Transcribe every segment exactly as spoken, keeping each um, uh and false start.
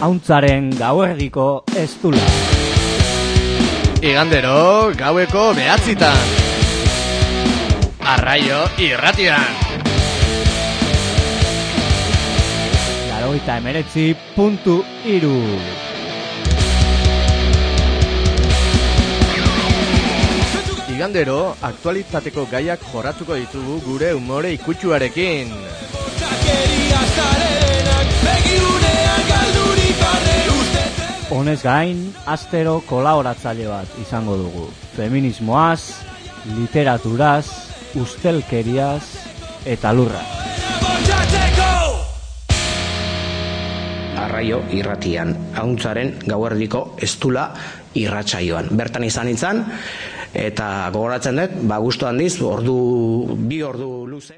Hauntzaren gauerdiko estula. Igandero gaueko behatzitan. Arraio irratian. Laurogeita hemeretzi puntu hiru. Igandero aktualitateko gaiak jorratuko ditugu gure umore ikutsuarekin. Honez gain, astero kolaboratzaile bat izango dugu. Feminismoaz, literaturaz, ustelkeriaz eta lurra. Arraio irratian, hauntzaren gauerdiko estula irratsaioan. Bertan izan nintzen, eta gogoratzen dut, ba gustu handiz, ordu, bi ordu luze.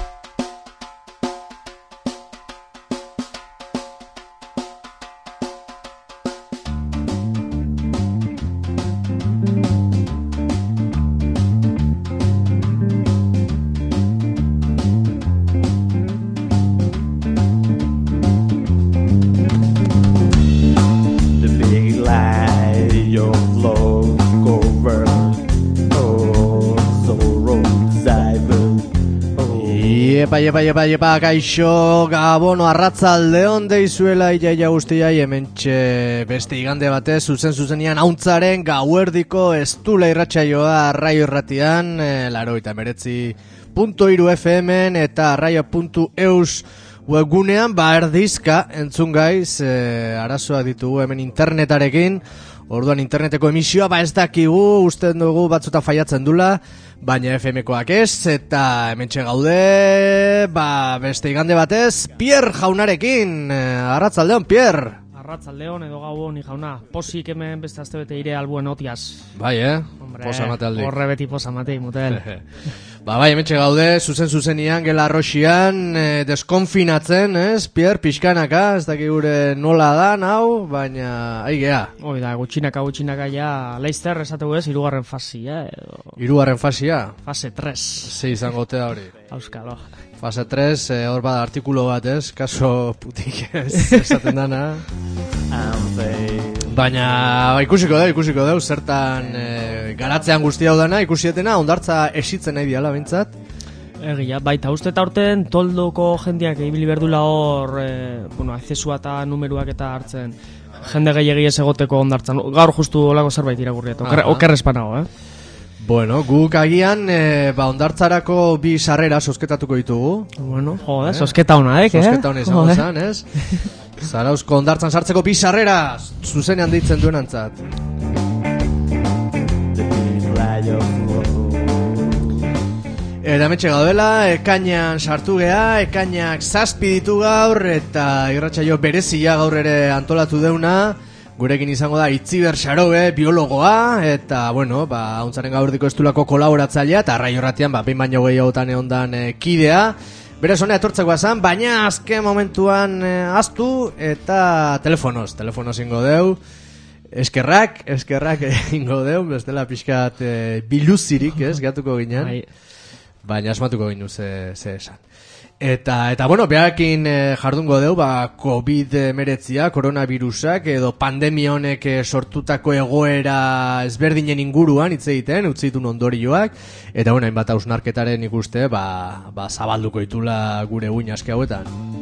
Epa, epa, epa, epa, kaixo, gabono, arratzaldeon deizuela iaia guztiai, hementxe beste igande batez, zuzen zuzenian hauntzaren gauerdiko estula irratsaioa arraio irratian, e, laurogeita hemeretzi puntu hiru F M eta arraio puntu eus webgunean, ba erdizka entzun gaiz, e, arazoak ditugu hemen internetarekin, orduan interneteko emisioa, ba ez dakigu, uste dugu batzuta faiatzen dula, baina F M-koak ez, eta hementxe gaude, ba, beste igande batez, Pierre jaunarekin, arratzaldeon, Pierre. Arratzaldeon edo gauon, jauna, posik hemen beste azte bete ire albuen otiaz. Bai, eh? Hombre, posa mate aldi. Horre beti posa matei, mutel. Ba, bai, hementxe gaude, zuzen zuzenian, gela arroxian, eh, deskonfinatzen, ez? Pierre, pixkanaka, ez daki gure nola da, nau, baina, aigea. Hoi da, gutxinaka, gutxinaka, ja, Leicester esatu ez, irugarren fasia, edo... Irugarren fasia? Fase tres. Ze izango te hori. Auskalo. Fase tres, eh, hor bada artikulo bat, ez? Kaso putik, ez? Esaten dana. Baina, ba, ikusiko da, ikusiko da, zertan e, garatzean guztia dana, ikusietena, ondartza esitzen nahi diala, bintzat. Egia, baita, uste eta horten toldoko jendeak ibili berdula hor, e, bueno, aizesua eta numeruak eta hartzen, jende gehiagi ez egoteko ondartzan. Gaur justu olako zerbait irakurriet, oker, oker espanago, eh? Bueno, guk agian, e, ba, ondartzarako bi sarrera sosketatuko ditugu. Bueno, jode, eh? Sosketa hona, eh? Sosketa hona izango zan, ez? Zarauzko ondartzan sartzeko bi sarrera zuzenean deitzen duen antzat. Eta metxe gaudela, ekainan sartu gea, ekainak zazpi ditu gaur, eta irratsaio berezia gaur ere antolatu deuna. Gurekin izango da Itziber Xarobe, biologoa, eta, bueno, ba, hauntzaren gauerdiko estulako kolaboratzailea, eta arraio irratian, ba, behin baino gehiagotan egondan e, kidea. Berez hona etortzeko azan, baina azken momentuan e, aztu, eta telefonoz, telefonoz ingo deu. Eskerrak, eskerrak ingo deu, bestela pixkat e, biluzirik, ez, gatuko ginen. Baina asmatuko ginen ze, ze esan. Eta, eta bueno, behakin eh, jardungo deu, ba, covid hemeretzia, koronavirusak, edo pandemia honek sortutako egoera ezberdinen inguruan, hitz egiten, utzi ditun ondorioak, eta bueno, hainbat hausnarketaren ikuste, ba, ba, zabalduko itula gure uin aske hauetan.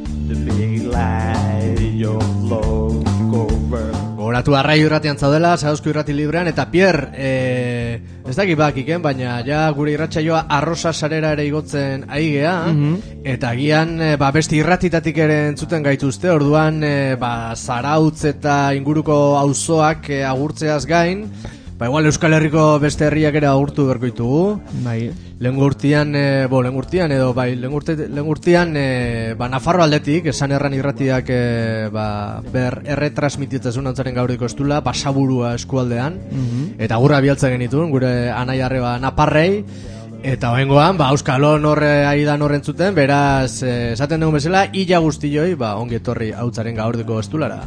Gogoratu arraio irratian zaudela, Zarauzko irrati librean, eta Pierre, eh, ez dakit bakiken, baina ja gure irratsaioa arrosa sarera ere igotzen aigea, mm-hmm. eta agian e, ba, beste irratitatik ere entzuten gaituzte, orduan e, ba, Zarautz eta inguruko auzoak e, agurtzeaz gain, ba, igual Euskal Herriko beste herriak ere agurtu berko ditugu. Bai. Lengurtian, e, bo, lengurtian edo bai, lengurte, lengurtian e, ba, Nafarro aldetik, esan erran irratiak e, ba, ber erretransmititzezun antzaren gauriko estula, Basaburua eskualdean, mm-hmm. eta gurra bialtzen genitun, gure anai arreba Naparrei, eta oengoan, ba, Euskalon horre aidan horrentzuten, beraz, e, esaten dugun bezala, illa guztioi, ba, ongi etorri hautzaren gauriko estulara.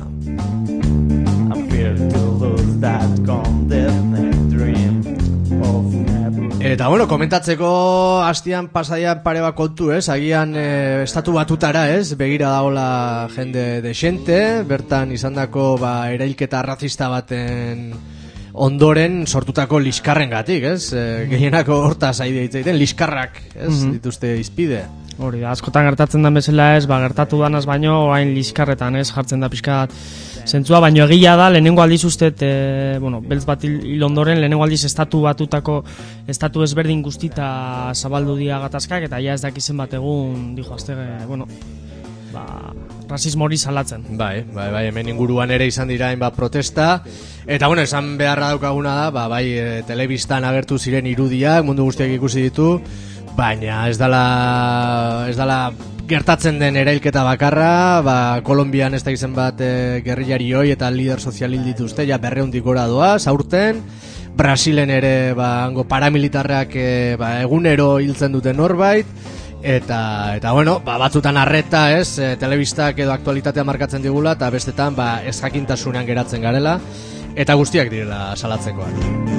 Eta bueno, komentatzeko hastian pasaian pare bat kontu, ez? Agian e, estatu batutara, ez? Begira dagoela jende desente, bertan izandako ba, erailketa razista baten ondoren sortutako liskarrengatik, ez? E, gehienako hortaz aidea hitz egiten, liskarrak, ez? Mm-hmm. Dituzte izpide. Hori da, askotan gertatzen da bezala ez, ba, gertatu danaz baino, orain liskarretan ez, jartzen da pixkat zentzua, baino egia da, lehenengo aldiz ustet, e, bueno, beltz bat hil ondoren, lehenengo aldiz estatu batutako, estatu ezberdin guztita zabaldu dia gatazkak, eta ja ez dakizen bat egun, dijo, azte, bueno, ba, rasismo hori salatzen. Bai, bai, bai, hemen inguruan ere izan dira hainbat protesta, eta bueno, esan beharra daukaguna da, ba, bai, e, telebistan agertu ziren irudiak, mundu guztiak ikusi ditu, baina ez dala, ez dala gertatzen den erailketa bakarra, ba, Kolonbian ez da izen bat e, gerrillari hoi eta lider sozial hil dituzte, ja berreundik gora doaz, aurten, Brasilen ere, ba, hango paramilitarrak e, ba, egunero hiltzen duten norbait, eta, eta bueno, ba, batzutan arreta, ez, e, telebistak edo aktualitatea markatzen digula, eta bestetan, ba, ez jakintasunean geratzen garela, eta guztiak direla salatzekoak.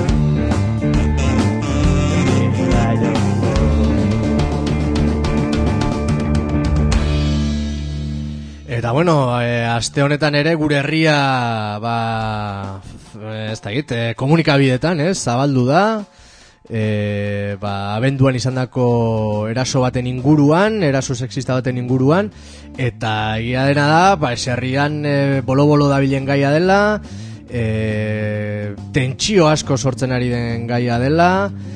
Eta bueno, e, aste honetan ere gure herria ba, ez da git, e, komunikabidetan, ez, zabaldu da, e, ba, abenduan izandako eraso baten inguruan, eraso sexista baten inguruan, eta egia dena da, ba, eserrian e, bolo-bolo dabilen gaia dela, e, tentsio asko sortzen ari den gaia dela,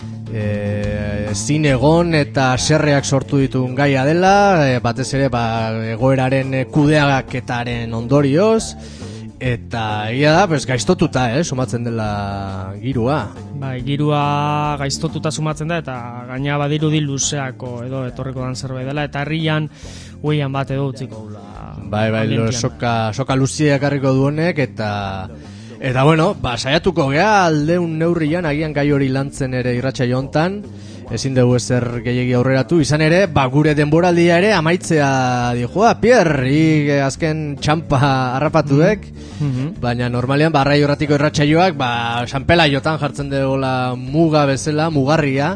E, zinegon eta serreak sortu dituen gaia dela, e, batez ere ba, egoeraren kudeaketaren ondorioz, eta ia da, pues, gaiztotuta, eh, sumatzen dela girua. Bai, girua gaiztotuta sumatzen da, eta gaina badirudi luzeako edo etorriko dan zerbait dela, eta herrian huian bat edo utziko. Bai, bai, lo, soka, soka luziak harriko duenek, eta... Eta bueno, ba, saiatuko gea aldeun neurrian agian gai hori lantzen ere irratsaio hontan, ezin dugu ezer gehiegi aurreratu, izan ere, ba, gure denboraldia ere amaitzea dijoa, Pierre, i, azken txampa harrapatuek, mm-hmm. Baina normalean, ba, Arraio Irratiko irratsaioak, ba, Sanpelaiotan jartzen duela muga bezala, mugarria,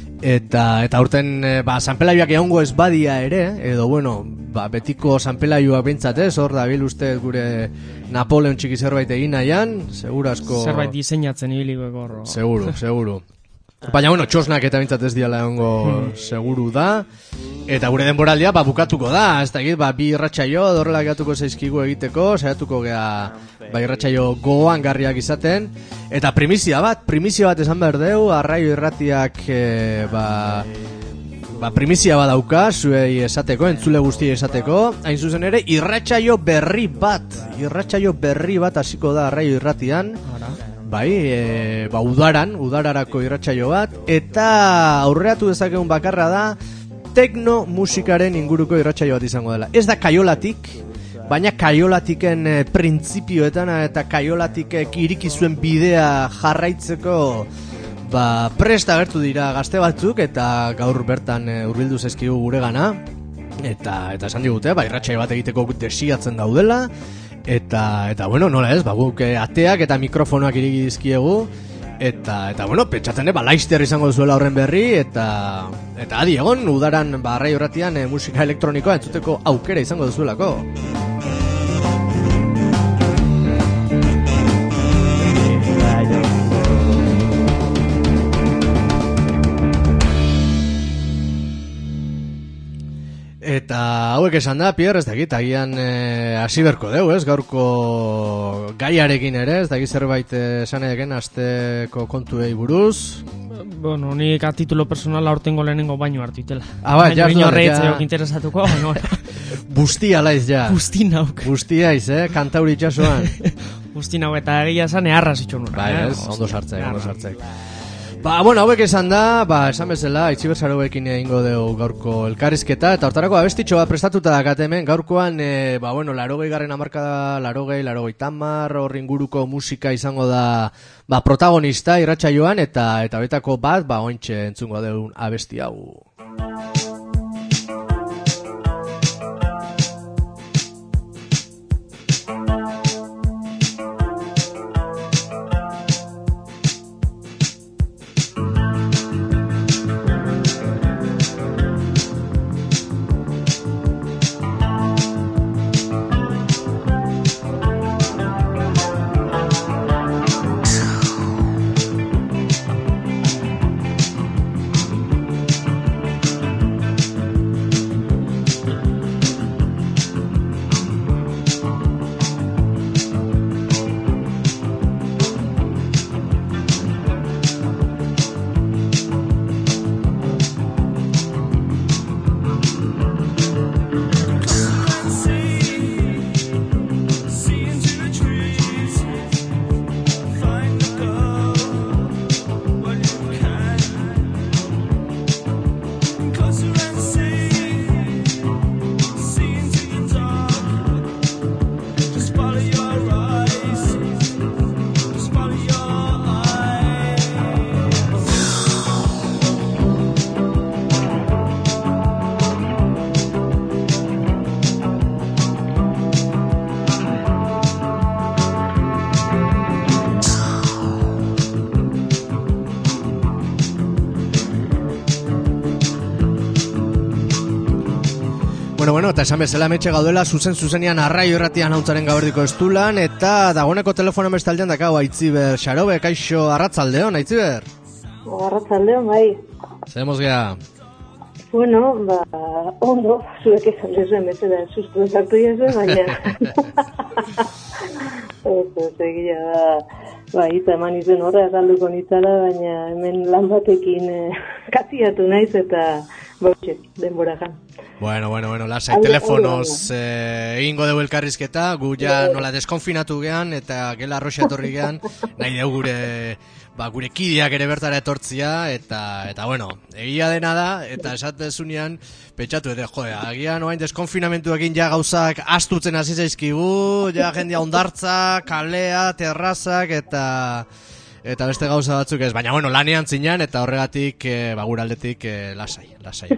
eta eta urten, ba, Sanpelaioak egongo ez badia ere, edo bueno, ba, betiko Sanpelaioak bintzat ez, hor da bil uste gure Napoleon txiki zerbait egin nahian, seguru asko... Zerbait diseinatzen ibiliko gorro. Seguru, seguru. Baina, bueno, txosnak eta bintzat ez diala egongo seguru da. Eta gure denboraldia, ba, bukatuko da. Ez da egit, ba, bi irratsaio, dorrela gatuko zaizkigu egiteko, saiatuko gea, ba, irratsaio gogoan garriak izaten. Eta primizia bat, primizia bat esan behar deu, Arraio Irratiak, e, ba... Ba, primizia badauka, zuei esateko, entzule guzti esateko, hain zuzen ere, irratsaio berri bat, irratsaio berri bat hasiko da Arraio Irratian, bai, e, ba, udaran, udararako irratsaio bat, eta aurreatu dezakegun bakarra da, tekno musikaren inguruko irratsaio bat izango dela. Ez da kaiolatik, baina kaiolatiken e, printzipioetan eta kaiolatikek iriki zuen bidea jarraitzeko ba, prest agertu dira gazte batzuk eta gaur bertan e, hurbildu zaizkigu guregana eta eta esan digute, ba, irratsaio bat egiteko desiatzen daudela eta eta bueno, nola ez, ba, guk e, ateak eta mikrofonoak iriki dizkiegu eta eta bueno, pentsatzen ba, laizter izango duzuela horren berri eta eta adi egon udaran ba, Arraio Irratian e, musika elektronikoa entzuteko aukera izango duzuelako. Eta hauek esan da, Pierre, ez dakit, agian hasi e, berko deu, ez, gaurko gaiarekin ere, ez dakit zerbait esan egen asteko kontuei buruz. Bueno, nik a titulo personala hortengo lehenengo baino hartu itela. Ah, ba, ja, ja. Baina interesatuko, baina... Bustia laiz, ja. Busti nauk. Bustia iz, eh, kantauri itxasuan. Busti nauk, eta egia esan eharra zitxon nura. Ba, ez, ondo sartzek, ondo sartzek. Ba, bueno, hauek esan da, ba, esan bezala, itxibertzaroekin egingo dugu gaurko elkarrizketa, eta hortarako abestitxo bat prestatuta dakat hemen, gaurkoan, e, ba, bueno, larogei garren hamarkada, larogei, larogei tamar, horri inguruko musika izango da, ba, protagonista irratsaioan, eta eta betako bat, ba, ointxe entzungo dugu abesti hau. Bueno, bueno, eta esan bezala metxe gaudela zuzen zuzenean arraio erratian hauntzaren gaberdiko estulan, eta dagoeneko telefonan bestaldean dakau Aitziber Xarobe, kaixo arratzaldeon, Aitziber? Arratzaldeon, bai. Zeremos gea? Bueno, ba, ondo, zuek esan lezuen bezala sustu ezartu jazue, baina... Ez, ez, egia da, ba, eta eman izen horra azalduko nitzala, baina hemen lan batekin eh, katiatu naiz eta bautxe, denbora jan. Bueno, bueno, bueno, lasai, telefonoz eh, egingo dugu elkarrizketa, gu ja nola deskonfinatu gean, eta gela arroxa etorri gean, nahi dugu gure, ba, gure kideak ere bertara etortzia, eta, eta bueno, egia dena da, eta esatezunean, pentsatu, eta jo, agian oain deskonfinamentuekin ja gauzak astutzen hasi zaizkigu, ja jendia ondartza, kalea, terrazak, eta... Eta beste gauza batzuk ez, baina bueno, lanean zinan, eta horregatik, e, ba, guraldetik, e, lasai, lasai.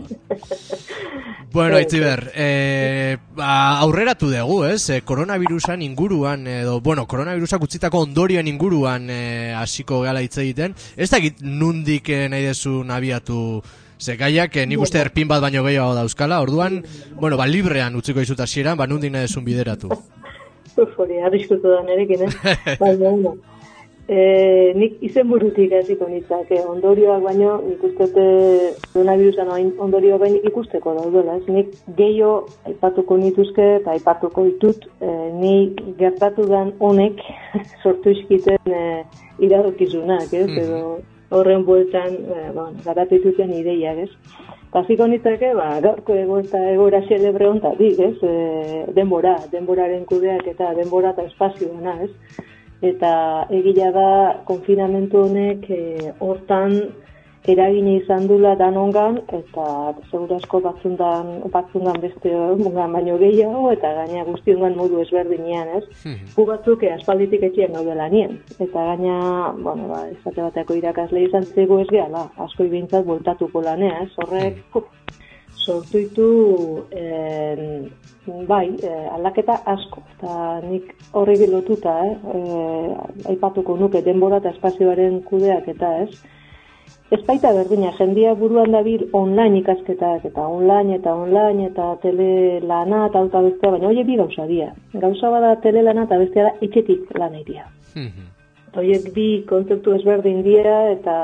Bueno, Aitziber, e, ba, aurreratu dugu, ez? E, koronavirusan inguruan, edo, bueno, koronavirusak utzitako ondorioen inguruan e, hasiko gala hitz egiten. Ez dakit nundik e, nahi dezu nabiatu zekaiak, e, nik uste erpin bat baino gehiago dauzkala, orduan, bueno, ba, librean utziko izut hasieran, ba, nundik nahi dezun bideratu. Uf, hori, arriskutu da nerekin, eh? Baina, no. E, nik izen burutik hasiko nitzak, eh, ondorioak baino, nik ustete koronavirusan ondorioak baino ikusteko daudela, ez? Nik gehiago aipatuko nituzke eta aipatuko ditut, eh, ni gertatu dan honek sortu iskiten eh, iradokizunak, ez? Edo horren bueltan, eh, bueno, garatu dituten ideiak, ez? Hasiko nitzake, ba, gaurko egoera egoera xelebre hontatik, ez? E, denbora, denboraren kudeak eta denbora eta espazioa, ez? Eta egila da konfinamentu honek e, hortan eragine izan dula danongan, eta segurazko batzundan, batzundan beste mungan baino gehiago, eta gaina guztiongan modu ezberdinean, ez? Gu batzuk e, aspalditik etxean gaudela nien. Eta gaina, bueno, ba, esate bateko irakasle izan zego ez gehala, asko ibintzat bueltatuko lanea, ez? Horrek, puf, sortu ditu, eh, bai, eh, aldaketa asko, eta nik horri lotuta, eh, eh, aipatuko nuke denbora eta espazioaren kudeak eta ez. Ez baita berdina, jendia buruan dabil online ikasketak, eta online eta online eta tele lana eta auta bestea, baina hori bi gauza dira. Gauza bada tele lana eta bestea da etxetik lan egitea. Horiek bi kontzeptu ezberdin dira eta...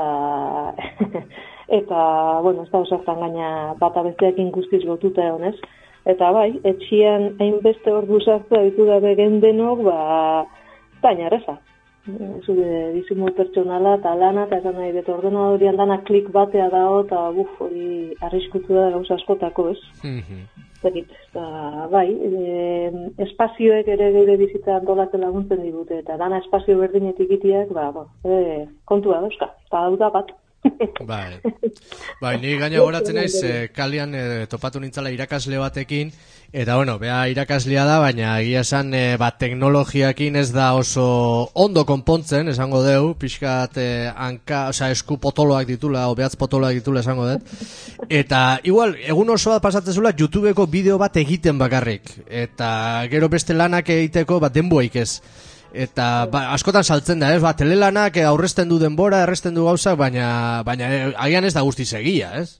eta, bueno, ez da osartan gaina bata besteakin guztiz lotuta egonez. Eta bai, etxian hainbeste ordu sartu ditu gabe gendenok, ba, baina erreza. Zure dizimu pertsonala eta lana, eta esan nahi, beto ordenadorian dana klik batea dago, eta buf, hori arriskutu da gauza askotako, ez? Zekit, eta bai, e, espazioek ere geure bizitza antolatzen laguntzen digute, eta dana espazio berdinetik itiak, ba, bo, e, kontua dauzka, eta hau da bat. Bai, bai, ni gaina goratzen naiz, eh, kalian eh, topatu nintzala irakasle batekin, eta bueno, bea irakaslea da, baina egia esan eh, bat teknologiakin ez da oso ondo konpontzen, esango deu, pixkat eh, hanka, osea, esku potoloak ditula, o behatz potoloak ditula esango dut, eta igual, egun osoa pasatzen zula YouTubeko bideo bat egiten bakarrik, eta gero beste lanak egiteko bat denboik ez. Eta ba, askotan saltzen da, ez? Ba, telelanak aurrezten du denbora, erresten du gauzak, baina baina agian ez da guztiz egia, ez?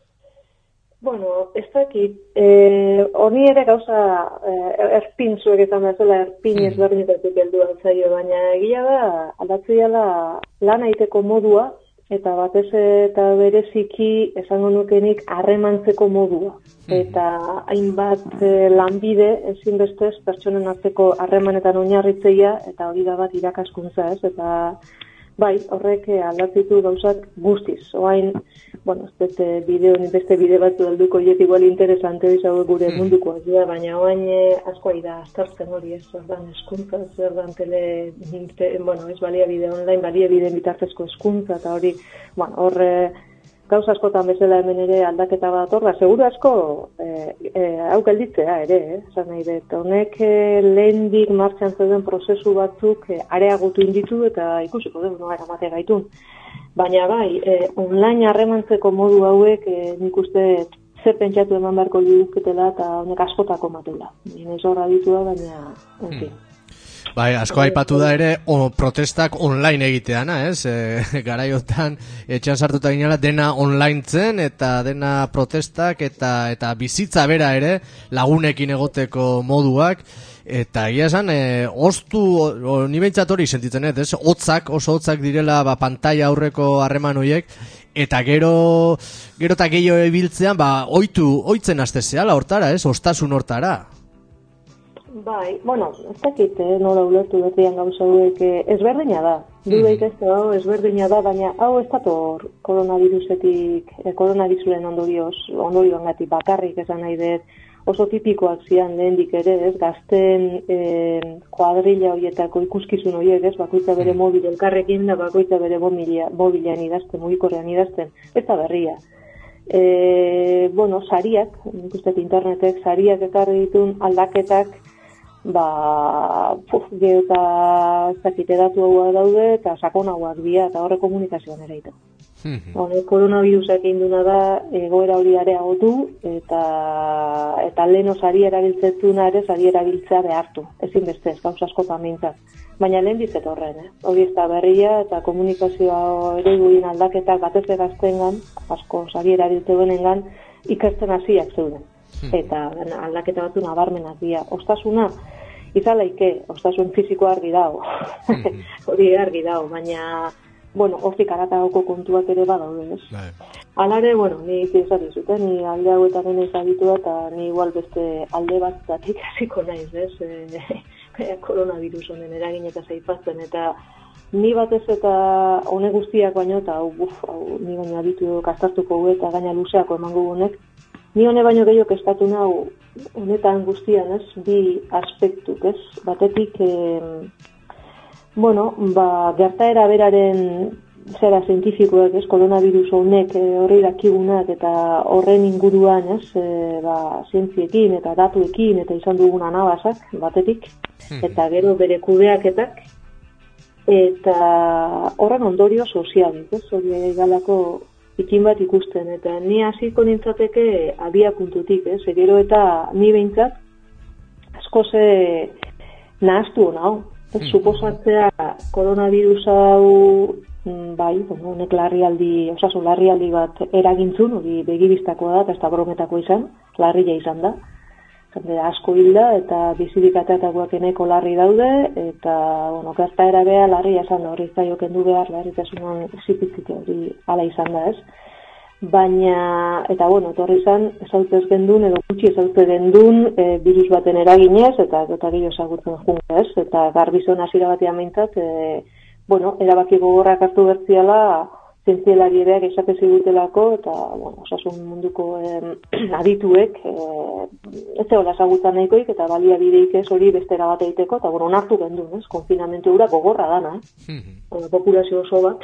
Bueno, ez dakit. Eh, hori ere gauza eh, erpin zuek ezan bezala erpin ez berdinetatik heldu altzaio, baina egia da aldatzea da lan egiteko modua eta batez eta bereziki esango nukenik harremantzeko modua. Eta hainbat e, lanbide ezinbestez pertsonen arteko harremanetan oinarritzeia eta hori da bat irakaskuntza, ez? Eta bai, horrek aldatzitu gauzak guztiz. Oain, bueno, ez dut bideo, beste bide batzu alduko hiet igual interesante dizago gure munduko azia, baina oain e, askoa da aztertzen hori, ez? Zerdan eskuntza, zerdan tele, te, bueno, ez balia bide online, balia bide bitartezko eskuntza, eta hori, bueno, horre, gauza askotan bezala hemen ere aldaketa bat horra, seguru asko eh, eh, hau gelditzea ere, eh? Zan nahi dut, honek eh, lehendik martxan zeuden prozesu batzuk eh, areagotu inditu eta ikusiko dugu noa eramate gaitun. Baina bai, eh, online harremantzeko modu hauek eh, nik uste zer pentsatu eman beharko duzketela eta honek askotako matela. Ez horra ditua, baina, en fin. Bai, asko aipatu da ere o, protestak online egiteana, ez? E, garaiotan etxean sartuta ginela dena online zen eta dena protestak eta eta bizitza bera ere lagunekin egoteko moduak. Eta egia esan, e, oztu, ni behintzat hori sentitzen ez, hotzak, oso hotzak direla ba, pantalla aurreko harreman horiek, eta gero, gero eta gehiago ebiltzean, ba, oitu, oitzen astezeala hortara, ez, ostasun hortara. Bai, bueno, ez dakit, eh, nola ulertu berrian gauza hauek, eh, ezberdina da, dudaik ez da, ezberdina da, baina hau ez dator koronavirusetik, eh, koronavirusen ondorioz, ondorioangatik bakarrik esan nahi dut, oso tipikoak zian lehendik ere, ez, gazten e, kuadrilla horietako ikuskizun horiek, ez, bakoitza bere mobil elkarrekin da bakoitza bere mobilean idazten, mugikorrean idazten, ez da berria. E, bueno, sariak, nik uste internetek, sariak ekarri ditun aldaketak, ba, puf, geho eta ez dakite datu hau daude, eta sakonagoak dira, eta horre komunikazioan ere ito. Hone, koronavirusak induna da egoera hori areagotu eta eta leno sari erabiltzetuna ere sari erabiltzea behartu. Ezin beste ez, gauza askotan mintzat. Baina lehen dizet horren, eh? Hori ez da berria eta komunikazioa ere guin aldaketak batez egaztengan, asko sari erabiltzebenengan, ikertzen hasiak zeuden. Eta aldaketa batu nabarmenak dira. Ostasuna, izalaike, ostasun fiziko argi dago. Hori argi dago, baina bueno, hortik aratagoko kontuak ere badaude, ez? Alare, bueno, ni izan dizuten, ni alde hauetaren ezagitua eta ni igual beste alde bat zatik hasiko naiz, ez? E, koronavirus honen eragin eta zeipatzen, eta ni batez eta hone guztiak baino, eta hau, uf, hau, ni baino aditu kastartuko gu eta gaina luzeako emango gunek, ni hone baino gehiok eskatu nau honetan guztian, ez? Bi aspektuk, ez? Batetik, eh, bueno, ba, gertaera beraren zera zientifikoek, ez, koronavirus honek e, horri dakigunak eta horren inguruan, ez, e, ba, zientziekin eta datuekin eta izan dugun anabasak, batetik, eta gero bere kudeaketak, eta horren ondorio sozialik, ez, hori galako ikin bat ikusten, eta ni hasiko nintzateke abia puntutik, ez, gero eta ni behintzat, asko ze nahaztu hona, ez, suposatzea koronavirus hau bai, bueno, honek larrialdi, osasun larrialdi bat eragintzun, hori begibistako da, eta ez da brometako izan, larria izan da. Zende, asko hilda, eta bizirik atatakoak eneko larri daude, eta, bueno, gertaera beha larria izan da, hori zaio kendu behar, larritasunan zipitzite hori ala izan da, ez. Baina, eta, bueno, etorri izan, ezautez gendun, edo gutxi ezautez gendun, e, virus baten eraginez, eta eta gehiago ezagutzen junga, ez. Eta garbizon hasiera batean meintzat, e, bueno, erabaki gogorrak hartu bertziala, zientzialari ereak esate zigutelako, eta, bueno, osasun munduko eh, adituek, eh, ez zegoela ezagutzen nahikoik, eta baliabideik ez hori bestera bat egiteko, eta, bueno, onartu gendun, ez, konfinamentu gura gogorra dana, eh? Mm-hmm. Populazio oso bat.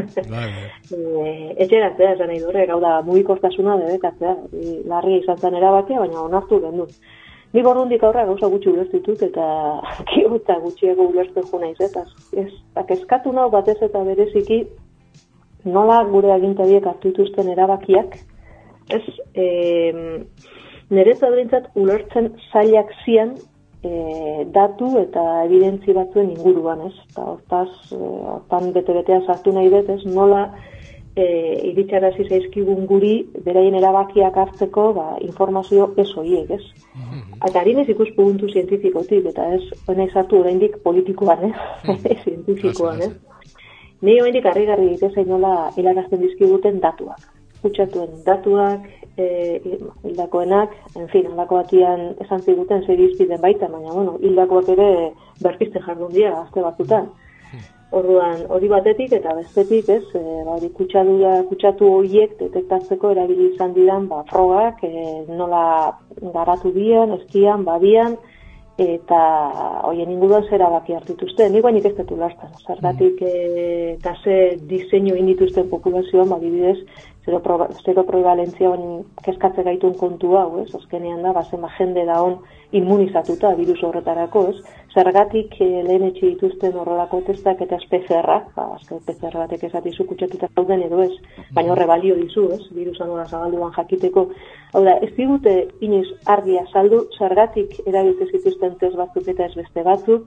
e, etxeratzea, esan nahi dure, gau da, mugikortasuna debekatzea, larria izan zen erabakia, baina onartu gendun. Ni borrundik aurra gauza gutxi ulertitut eta kiota gutxiago ulertu jo naiz, eta ez, eskatu nau batez eta bereziki nola gure agintariek hartu dituzten erabakiak, ez, e, niretzat behintzat ulertzen zailak zian e, datu eta evidentzi batzuen inguruan, ez, eta hortaz, e, hortan bete-betea sartu nahi dut, ez, nola e, iritxarazi zaizkigun guri beraien erabakiak hartzeko ba, informazio ez horiek, ez. Eta harinez ikuspuntu zientifikotik, eta ez, honek sartu oraindik politikoan, eh? Zientifikoan, eh? Ni oraindik harrigarri egite nola hilarazten dizkiguten datuak. Kutsatuen datuak, eh, hildakoenak, en fin, halako batian esan ziguten zer izpiden baita, baina, bueno, hildakoak ere berpiste jardun dira, azte batzutan. Orduan, hori batetik eta bestetik, ez, e, ba, kutsadura, kutsatu horiek detektatzeko erabili izan didan, ba, frogak, e, nola garatu dian, eskian, babian, eta hoien inguruan zera baki hartituzten. Nik bainik ez detu lastan, zergatik e, eta ze diseinu indituzten populazioan, ba, bidez, zero, pro, zero probalentzia honi kezkatze gaitun kontu hau, ez, azkenean da, ba, zema jende da hon immunizatuta virus horretarako, ez, zergatik e, lehen etxe dituzten horrelako testak eta ez P C R-ak, ba, azke P C R batek esatizu kutsatuta zauden edo ez, baina horre balio dizu, ez, virusan hori zabalduan jakiteko. Hau da, ez digute inoiz argia saldu, zergatik erabiltze zituzten test batzuk eta ez beste batzuk,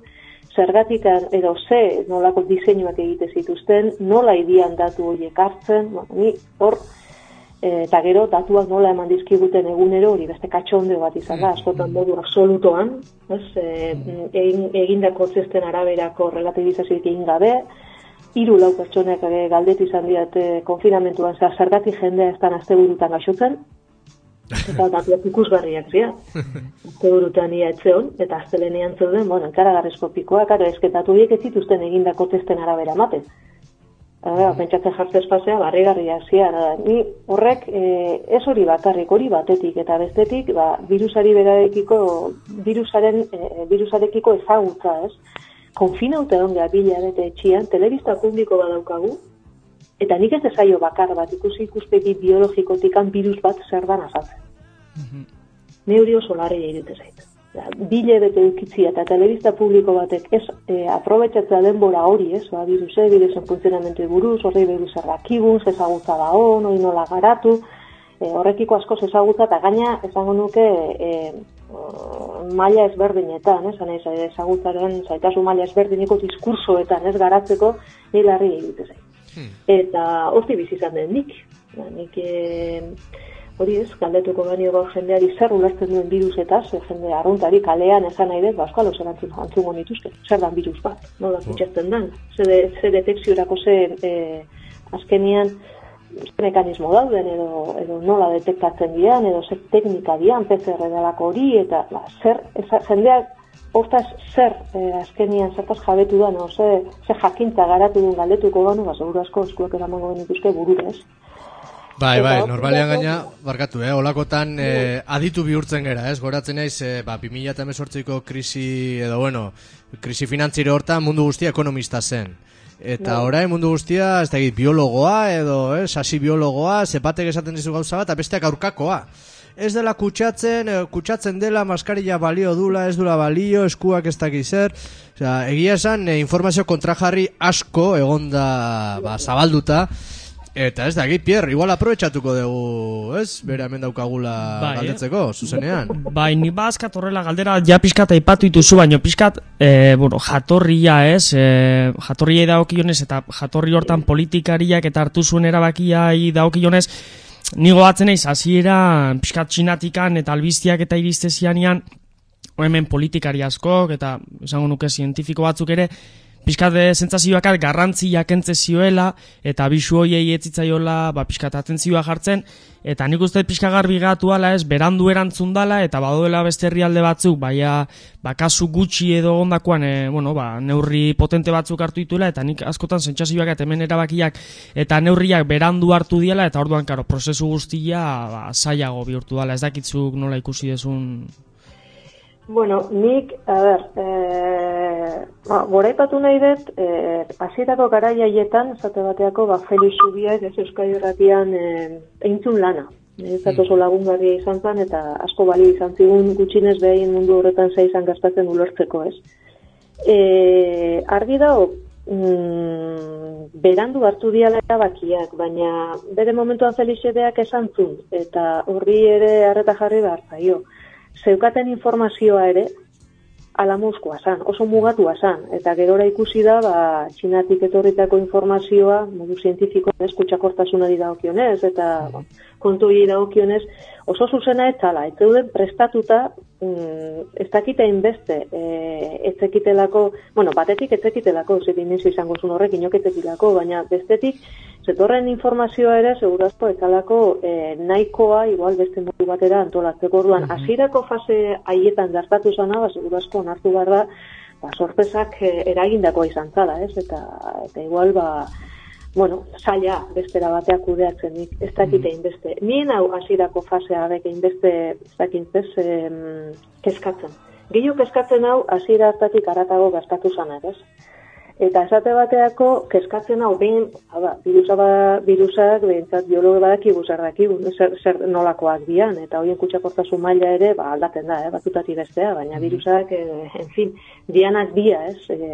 zergatik edo ze nolako diseinuak egite zituzten, nola idian datu horiek hartzen, bueno, ni hor, eta gero datuak nola eman dizkiguten egunero hori beste katxonde bat izan da, askotan modu absolutoan, ez, e, egin, egindako zesten araberako relatibizazioik egin gabe, hiru lau pertsonek galdetu izan diate konfinamentuan, zergatik jendea ez da asteburutan gaixotzen, eta datuak ikusgarriak zian. Asteburutan ia etzeon, eta astelenean zeuden, bueno, ikaragarrizko pikoa, karo, esketatu horiek ez zituzten egindako testen arabera ematen. Eta, pentsatzen jartzez pasea, barrigarria zian. Ni horrek, e, ez hori bakarrik, hori batetik, eta bestetik, ba, virusari berarekiko, virusaren, e, virusarekiko ezagutza, ez? Konfinauta egon geha bila bete etxian, telebista publiko badaukagu, eta nik ez dezaio bakar bat, ikusi ikuspegi biologikotikan virus bat zer dan azatzen. Mm-hmm. Ne hori oso larria irute zait. Bile bete eukitzia eta telebista publiko batek ez e, aprobetxatzea denbora hori, ez, ba, viruse, virusen funtzionamentu buruz, horrei buruz errakigun, ezagutza da hon, hori nola garatu, e, horrekiko askoz ezagutza, eta gaina esango nuke e, maila ezberdinetan, ez, ezagutzaren zaitasun maila ezberdineko diskursoetan ez garatzeko, nire larria irute zait. Eta horti bizizan den nik. Ja, nik e, hori ez, galdetuko banio gaur jendeari zer ulertzen duen virusetaz, jende arruntari kalean esan nahi dut, basko alo zer antzungo nituzke, zer dan virus bat, nola kutxetzen dan, ze, de, ze detekziorako ze e, azkenian ze mekanismo dauden, edo, edo nola detektatzen dian, edo ze teknika dian, P C R delako hori, eta ba, zer, eza, jendeak hortaz zer eh, azkenian zertaz jabetu da, no? ze, ze jakintza garatu duen galdetuko gano, ba, seguru asko eskuak eramango benituzke burura, ez? Bai, bai, normalean gaina, barkatu, eh, olakotan eh, aditu bihurtzen gera, ez? Goratzen naiz, eh, ba, bi mila hemezortziko krisi, edo bueno, krisi finantzire hortan mundu guztia ekonomista zen. Eta no. Orain mundu guztia, ez da egit, biologoa, edo, eh, sasi biologoa, zepatek esaten dizu gauza bat, eta besteak aurkakoa. Ez dela kutsatzen, kutsatzen dela, maskarilla balio dula, ez dula balio, eskuak ez dakiz zer. Osea, egia esan, e, informazio kontrajarri asko egonda ba, zabalduta. Eta ez dakit, Pierre, igual aprobetxatuko dugu, ez? Bera hemen daukagula bai, galdetzeko, eh? Zuzenean. Bai, ni bazkat horrela galdera ja pixkat aipatu dituzu, baino pixkat, e, bueno, jatorria, ez? E, jatorria daokionez eta jatorri hortan politikariak eta hartu zuen erabakia daokionez, nigo batzen eiz, hasiera pixkat txinatikan eta albiztiak eta iriste zianian, hemen politikari askok eta esango nuke zientifiko batzuk ere, pixkat sentsazioak garrantzia kentze zioela eta bisu hoiei etzitzaiola ba, pixkat atentzioa jartzen, eta nik uste pixka garbi gatu ala ez, berandu erantzun dala eta badoela beste herrialde batzuk, baina ba, kasu gutxi edo ondakoan e, bueno, ba, neurri potente batzuk hartu dituela, eta nik askotan sentsazioak eta hemen erabakiak eta neurriak berandu hartu diela, eta orduan karo, prozesu guztia ba, zailago bihurtu dala, ez dakitzuk nola ikusi dezun. Bueno, nik, a ber, e, ba, goraipatu nahi dut, e, hasierako garai haietan, esate bateako, ba, Felix Zubiak, ez Euskadi Irratian, e, eintzun lana. Ez mm. oso lagungarria izan zen, eta asko bali izan zigun gutxinez behin mundu horretan zei izan gastatzen ulertzeko, ez. E, argi dago, mm, berandu hartu diala erabakiak, baina bere momentuan Felix Zubiak esan zuen, eta horri ere arreta jarri behar zaio. Zeukaten informazioa ere, ala muzkoa zan, oso mugatua zan, eta gerora ikusi da, ba, txinatik etorritako informazioa, modu zientifiko, ez, kutsakortasunari dagokionez, eta ba, kontuei dagokionez, oso zuzena ez zala, ez zeuden prestatuta, mm, ez dakite inbeste, e, ez zekitelako, bueno, batetik ez zekitelako, ze dimensio izango zuen horrek, inok ez zekitelako, baina bestetik, zetorren informazioa ere, segurazko, ez zalako e, nahikoa, igual beste modu batera antolatzeko orduan, hasierako fase haietan gertatu zana, ba, segurazko onartu behar da, ba, sorpresak e, eragindakoa izan zala, ez, eta, eta igual, ba, bueno, zaila bestera bateak kudeatzen nik, ez dakite inbeste. Nien hau hasierako fasea beke inbeste, ez dakit ez, em, kezkatzen. Gehio kezkatzen hau hasiera hartatik haratago gastatu zana, ez? Eta esate bateako kezkatzen hau behin, haba, virusa ba, virusak behintzat biologo badakigu zer dakigu, zer, zer nolakoak dian, eta horien kutsakortasun maila ere ba, aldatzen da, eh, batutati bestea, baina virusak, eh, en fin, dianak dia, ez? Eh,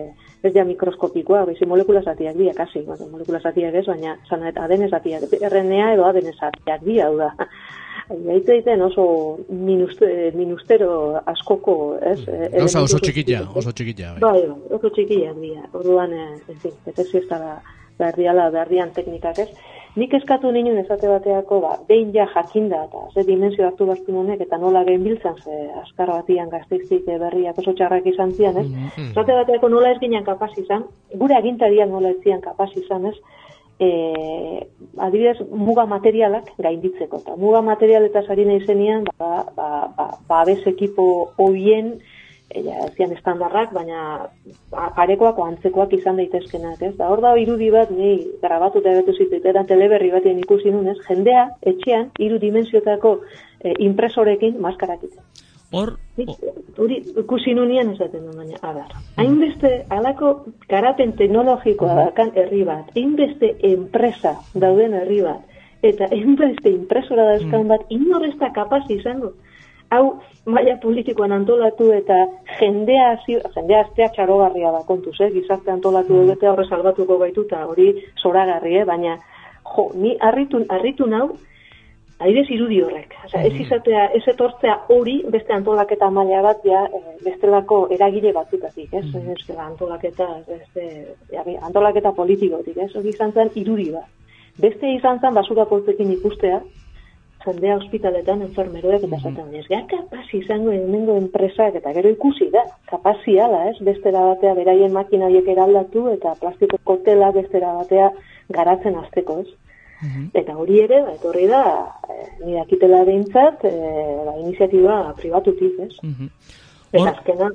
ez ja mikroskopikoa, bezi molekula zatiak dira, kasi, bueno, molekula zatiak ez, baina zana eta A D N zatiak, R N A edo A D N zatiak dira, hau da. Gaitz egiten oso minuste, minustero askoko, ez? Gauza oso txikilla, oso txikilla. Bai, bai, oso txikiak dira, orduan, en fin, detekzio ez da berdiala, berdian teknikak ez. Nik eskatu ninen esate bateako, ba, behin ja jakinda, eta ze dimensio hartu baztu honek, eta nola genbiltzen, ze askar batian gazteiztik berriak oso txarrak izan zian, ez? Mm-hmm. Esate bateako nola ez ginen kapaz izan, gure agintariak nola ez zian kapaz izan, ez? E, adibidez, muga materialak gainditzeko, eta muga materialetaz ari nahi zenian, ba, ba, ba, ba, abez ekipo hoien, ja, ez zian estandarrak, baina parekoak o antzekoak izan daitezkenak, ez? Da, hor da irudi bat, ni grabatuta ebetu zitzaitetan teleberri batien ikusi nunez, jendea, etxean, hiru dimensiotako e, impresorekin maskarak iten. Hor? Hori ikusi nunien esaten duen, baina, a ber, hainbeste, alako garapen teknologikoa dakan herri bat, hainbeste enpresa dauden herri bat, eta hainbeste impresora dauzkan bat, inor ez da kapaz izango. Hau, maila politikoan antolatu eta jendea, jendea aztea txarogarria da kontuz, eh? Gizarte antolatu mm. egotea horre salbatuko gaitu eta hori zoragarri, eh? Baina, jo, ni harritu, harritu nau, aidez irudi horrek. Osa, ez izatea, ez etortzea hori beste antolaketa maila bat, ja, bestelako eragile batzutatik, ez? Mm. Ez antolaketa, beste, ja, antolaketa politikotik, ez? Hori izan zen irudi bat. Beste izan zen basura poltzekin ikustea, jendea ospitaletan enfermeroek eta zaten, ez gara kapaz izango hemengo enpresak eta gero ikusi da, kapaziala, ez, bestera batea beraien makina horiek eraldatu eta plastiko kotela bestera batea garatzen hasteko, ez. Mm-hmm. Eta hori ere, ba, etorri da, eh, nirakitela behintzat, eh, ba, iniziatiba pribatutik, ez. Mm-hmm. Eta azkena,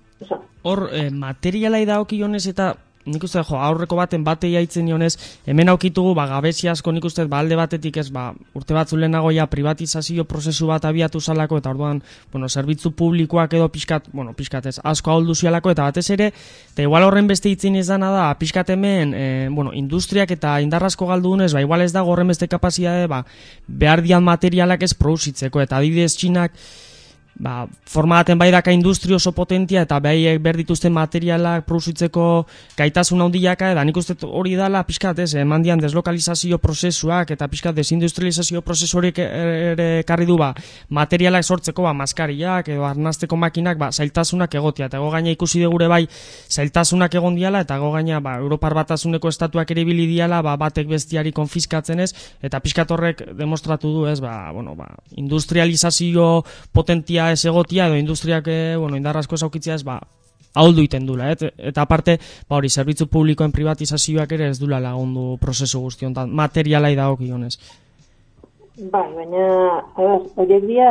hor, eh, materialai da okionez eta nik uste, jo, aurreko baten batei aitzen nionez, hemen aukitugu, ba, gabezi asko nik uste, ba, alde batetik ez, ba, urte batzu lehenagoia privatizazio prozesu bat abiatu zalako, eta orduan, bueno, zerbitzu publikoak edo pixkat, bueno, pixkat ez, asko ahuldu zialako, eta batez ere, eta igual horren beste itzen izana da, pixkat hemen, e, bueno, industriak eta indarrazko galdu dunez, ba, igual ez da horren beste kapazidade, ba, behar dian materialak ez produzitzeko, eta adibidez Txinak, ba, formaten bai daka industri oso potentia eta behaiek behar dituzten materialak produzitzeko gaitasun handiaka, eta nik uste hori dala pixkat, ez, eman dian deslokalizazio prozesuak eta pixkat desindustrializazio prozesu horiek ere karri du, ba, materialak sortzeko, ba, maskariak edo arnazteko makinak, ba, zailtasunak egotia, eta ego gaina ikusi degure bai zailtasunak egon diala, eta ego gaina, ba, Europar Batasuneko estatuak ere ibili diala, ba, batek bestiari konfiskatzen ez, eta pixkat horrek demostratu du, ez, ba, bueno, ba, industrializazio potentia ez egotia edo industriak, bueno, indarrazko esaukitzia ez, ba, ahuldu iten dula, et? Eta aparte, ba, hori, zerbitzu publikoen privatizazioak ere ez dula lagundu prozesu guztiontan, materialai dagokionez. Bai, baina, horiek dia,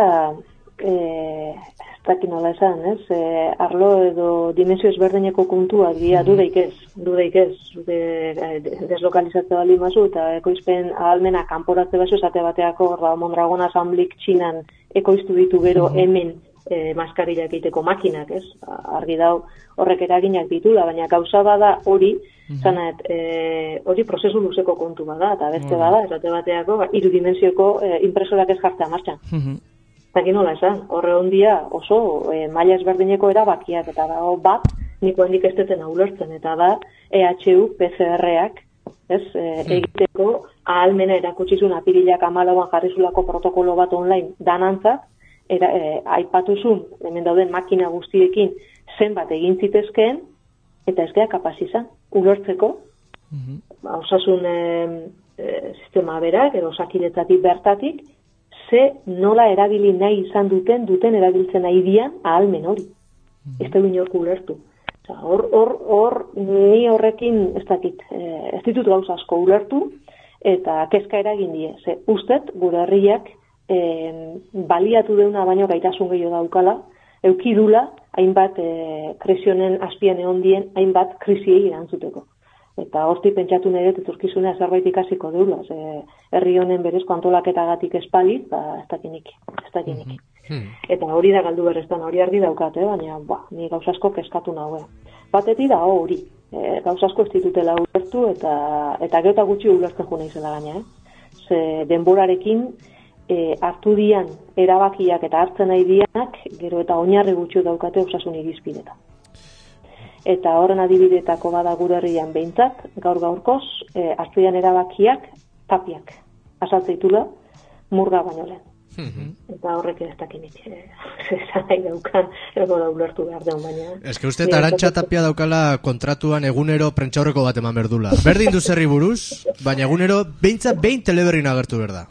eh, ez dakit nola esan, ez? Eh, arlo edo dimensio ezberdineko kontuak dia, mm. dudeik ez, dudeik ez, dude, deslokalizatzea bali mazu, eta ekoizpen ahalmena kanporatze baso esate bateako, ba, Mondragon Asamblik Txinan ekoiztu ditu gero hemen e, maskarilak egiteko makinak, ez? Argi dau horrek eraginak ditula, baina gauza bada hori, zanet, e, hori prozesu luzeko kontu bada, eta beste bada, esate bateako, ba, hiru dimensioko e, impresorak ez jartzea martxan. Eta nola esan, horre ondia oso e, maila ezberdineko erabakiak, eta dago bat, niko hendik ez deten ulertzen, eta da E H U P C R-ak, ez, e, egiteko ahalmena erakutsizun apirilak amalauan jarrizulako protokolo bat online danantzat, era, e, aipatuzun, hemen dauden makina guztiekin zenbat egin zitezkeen, eta ez geha kapaz izan, ulertzeko, mm-hmm. ba, osasun e, e, sistema berak, edo osakidetzatik bertatik, ze nola erabili nahi izan duten, duten erabiltzen nahi dian ahalmen hori. Mm-hmm. Ez da inork ulertu. Hor, hor, hor, ni horrekin ez dakit, ez ditut gauza asko ulertu, eta kezka eragin die. Ze, ustet, gure herriak e, baliatu deuna baino gaitasun gehiago daukala, eukidula, hainbat e, krisionen azpian egon dien, hainbat krisiei erantzuteko. Eta horti pentsatu nahi dut etorkizunea zerbait ikasiko deula, ze herri honen berezko antolaketagatik espalit, ba, ez dakinik, ez dakinik. Hmm. Eta hori da galdu berreztan, hori argi daukat, eh? Baina ba, ni gauzasko keskatu nagoe. Batetik da hori, e, gauzasko ez ditutela ulertu eta eta gero gutxi ulertzen jo naizela gaina, eh? Ze denborarekin e, hartu dian erabakiak eta hartzen nahi dianak, gero eta oinarri gutxi daukate osasun irizpidetan. eta horren adibidetako bada gure herrian behintzat, gaur gaurkoz, e, hartzian erabakiak, tapiak, asaltzeitula, murga baino lehen. Eta horrek ez dakinik, esan nahi daukan, ego da ulertu behar deun baina. Ez que uste Arantxa Tapia daukala kontratuan egunero prentxaurreko bat eman berdula. Berdin du zerri buruz, baina egunero behintzat behin teleberrin agertu berda.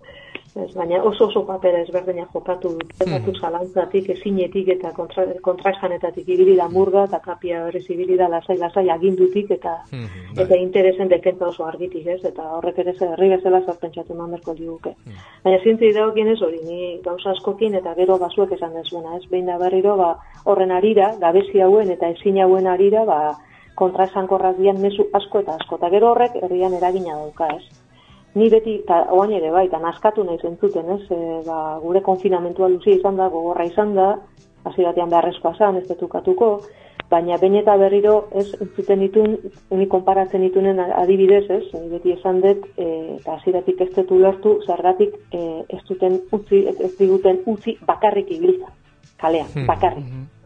Ez, baina oso oso papera ezberdina jokatu dut. Ezatu zalantzatik, ezinetik eta kontra, kontraesanetatik ibili da murga, eta Tapia berriz ibili da lasai-lasai agindutik, eta eta interesen defentsa oso argitik, ez? Eta horrek ere herri bezala zarpentsatu eman berko liguke. Baina zintzei dagokien ez hori, ni gauza askokin eta gero basuek esan dezuena, ez? Behin da berriro, ba, horren arira, gabezi hauen eta ezin hauen arira, ba, kontraesankorrak dian mezu asko eta asko. Eta gero horrek herrian eragina dauka, ez? Ni beti, eta oain ere bai, eta naskatu nahi zentzuten, ez? E, ba, gure konfinamentua luzia izan da, gogorra izan da, hasi batean beharrezkoa zan, ez detukatuko, baina behin eta berriro, ez, entzuten ditun, ni konparatzen ditunen adibidez, ez? Ni beti esan dut, e, eta hasieratik ez dut ulertu, zergatik e, ez duten utzi, ez, ez diguten utzi bakarrik ibiltza, kalean, bakarrik.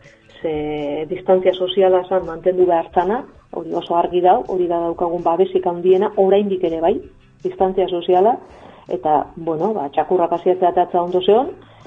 Ze distantzia soziala zan mantendu behartzana, hori oso argi dau, hori da daukagun babesik handiena, oraindik ere bai, distantzia soziala, eta, bueno, ba, txakurra pasiatzea atatza ondo zeon,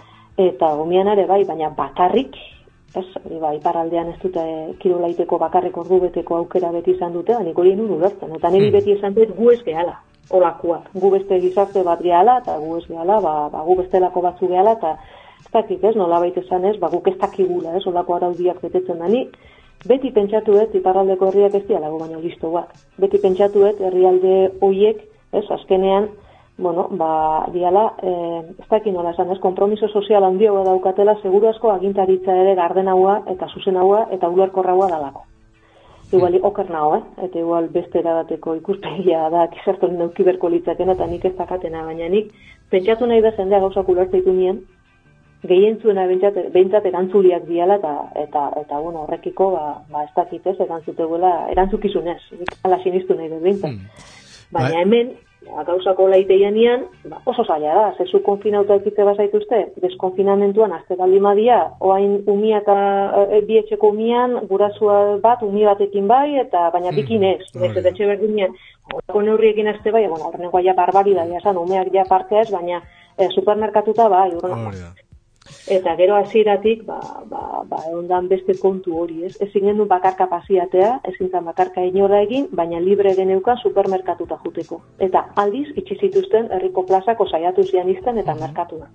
eta gomian ere bai, baina bakarrik, ez, ba, iparaldean ez dute kirolaiteko bakarrik ordu beteko aukera beti izan dute, nik hori nun ulertzen, eta niri beti esan dut gu ez gehala, olakuak, gu beste gizarte bat gehala, eta gu ez gehala, ba, ba, gu bestelako batzu gehala, eta ez dakik ez, nola baita esan ez, ba, guk ez dakigula, ez, olako araudiak betetzen da, ni beti pentsatuet, iparraldeko herriak ez dialago baino listoak, beti pentsatuet, herrialde hoiek, ez, azkenean, bueno, ba, diala, eh, ez dakit nola esan, ez, kompromiso sozial handiagoa daukatela, seguru asko agintaritza ere gardenagoa eta zuzenagoa eta ulerkorragoa dalako. Igual, oker nago, eh? Eta igual beste erabateko ikuspegia da, kizartoren neuki berko litzakena eta nik ez dakatena, baina nik pentsatu nahi da jendea gauzak ulertzeitu nien, gehientzuena behintzat erantzuliak diala eta, eta, eta bueno, horrekiko, ba, ba ez dakit ez, erantzuteguela, erantzukizunez, ala sinistu nahi dut behintzat. Baina hemen, gauzako laiteianian, ba, oso zaila da, zezu konfinauta ekitze bazaituzte, deskonfinamentuan azte baldi madia, oain umia eta e, bietxeko umian, gurasua bat, umi batekin bai, eta baina bikin ez, ez eta etxe berdinean, horreko neurriekin azte bai, bueno, horreneko ja barbarida, jasan, umeak ja partea ez, baina e, supermerkatuta bai, horreneko. Eta gero hasieratik ba, ba, ba, ondan beste kontu hori, ez? Ezin genuen bakarka pasiatea, ezin zan bakarka inora egin, baina libre geneuka supermerkatuta juteko. Eta aldiz, itxi zituzten herriko plazako saiatu zian izten eta merkatua.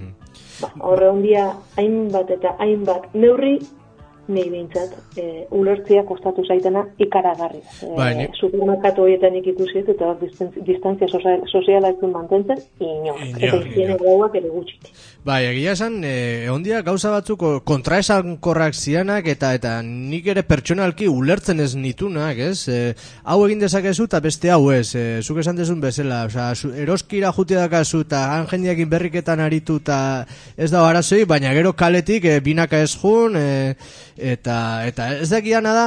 Ba, horre ondia, hainbat eta hainbat neurri, nahi behintzat, e, ulertzia kostatu zaitena ikaragarri. E, supermerkatu horietan ikusiet eta hor distantzia soziala ez du mantentzen, ino. Eta higiene gauak ere gutxik. Bai, egia esan, e, ondia gauza batzuk kontraesankorrak zianak eta eta nik ere pertsonalki ulertzen ez nitunak, ez? E, hau egin dezakezu eta beste hau ez, e, zuk esan dezun bezala, oza, eroskira jutia dakazu eta han jendiakin berriketan aritu eta ez da arazoi, baina gero kaletik e, binaka ez jun, e, eta eta ez dakiana da,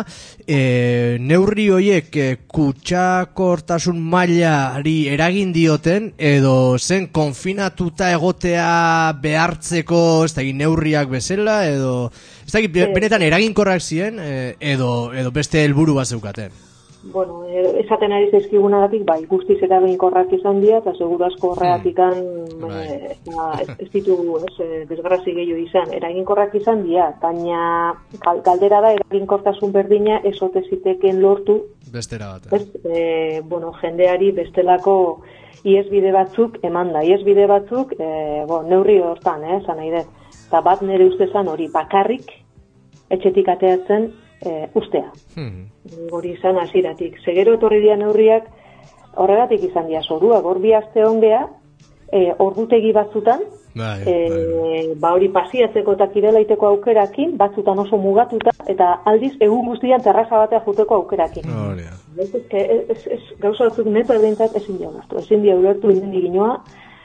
e, neurri hoiek e, kutsakortasun mailari eragin dioten, edo zen konfinatuta egotea behartzeko, ez da neurriak bezala, edo ez da benetan eraginkorrak ziren, edo, edo beste helburu bat zeukaten. Bueno, esaten ari zaizkigunagatik, bai, guztiz eraginkorrak izan dira, eta seguru asko horregatikan hmm. e, ez ditugu, ez, desgrazi gehiago izan, eraginkorrak izan dira, baina galdera da eraginkortasun berdina esote ziteken lortu, bestera bat. Ez, e, bueno, jendeari bestelako iesbide batzuk eman da, iesbide batzuk, e, bo, neurri hortan, eh, zan nahi dut, eta bat nire ustezan hori bakarrik etxetik ateatzen e, ustea. Hmm. Hori izan hasieratik. Segero etorri dira neurriak horregatik izan dira zorua, hor bi aste ongea, e, ordutegi batzutan, bai, e, bai. Ba hori pasiatzeko eta kirolaiteko aukerakin, batzutan oso mugatuta, eta aldiz egun guztian terraza batea juteko aukerakin. Oh, yeah. Ez, ez, ez, ez, gauza batzuk neto erdintzat ezin dia ulertu. Ezin dia ulertu inden diginoa,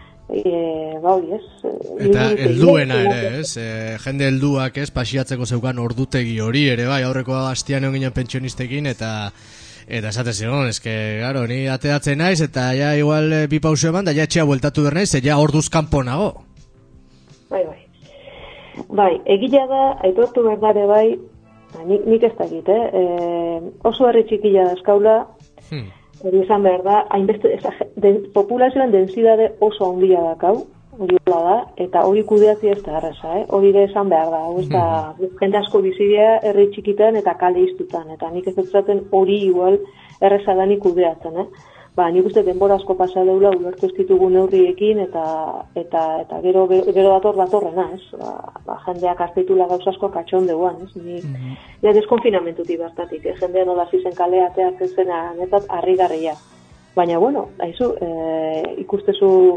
e, ba hori ez. Eta helduena ere, ez? E, jende helduak ez, pasiatzeko zeukan ordutegi hori ere, bai, aurreko astian egon ginen pentsionistekin, eta eta esate zigon, eske, garo, ni ateatzen naiz, eta ja igual bi pausu eman, da ja etxea bueltatu behar naiz, ja orduz kanpo nago. Bai, bai. Bai, egila da, aitortu berdare bai, nik, nik ez dakit, eh? E, oso herri txikila dazkaula, hmm. hori esan behar da, hainbeste, de, populazioan densidade oso handia dakau, hori da, eta hori kudeatzea ez da erreza, eh? Hori da esan behar da, hori da, hmm. jende asko bizidea herri txikitan eta kale iztutan, eta nik ez dut hori igual erreza da nik kudeatzen, eh? Ba, nik uste denbora asko pasa deula, ulertu ez ditugu neurriekin, eta eta eta gero gero dator datorrena, ez? Ba, ba jendeak hartitula gauza asko katxondeguan, ez? Ni mm-hmm. ja deskonfinamentutik bertatik, eh? Jendea nola zizen kalea ateatzen zena, netat harrigarria. Baina bueno, aizu, eh, ikustezu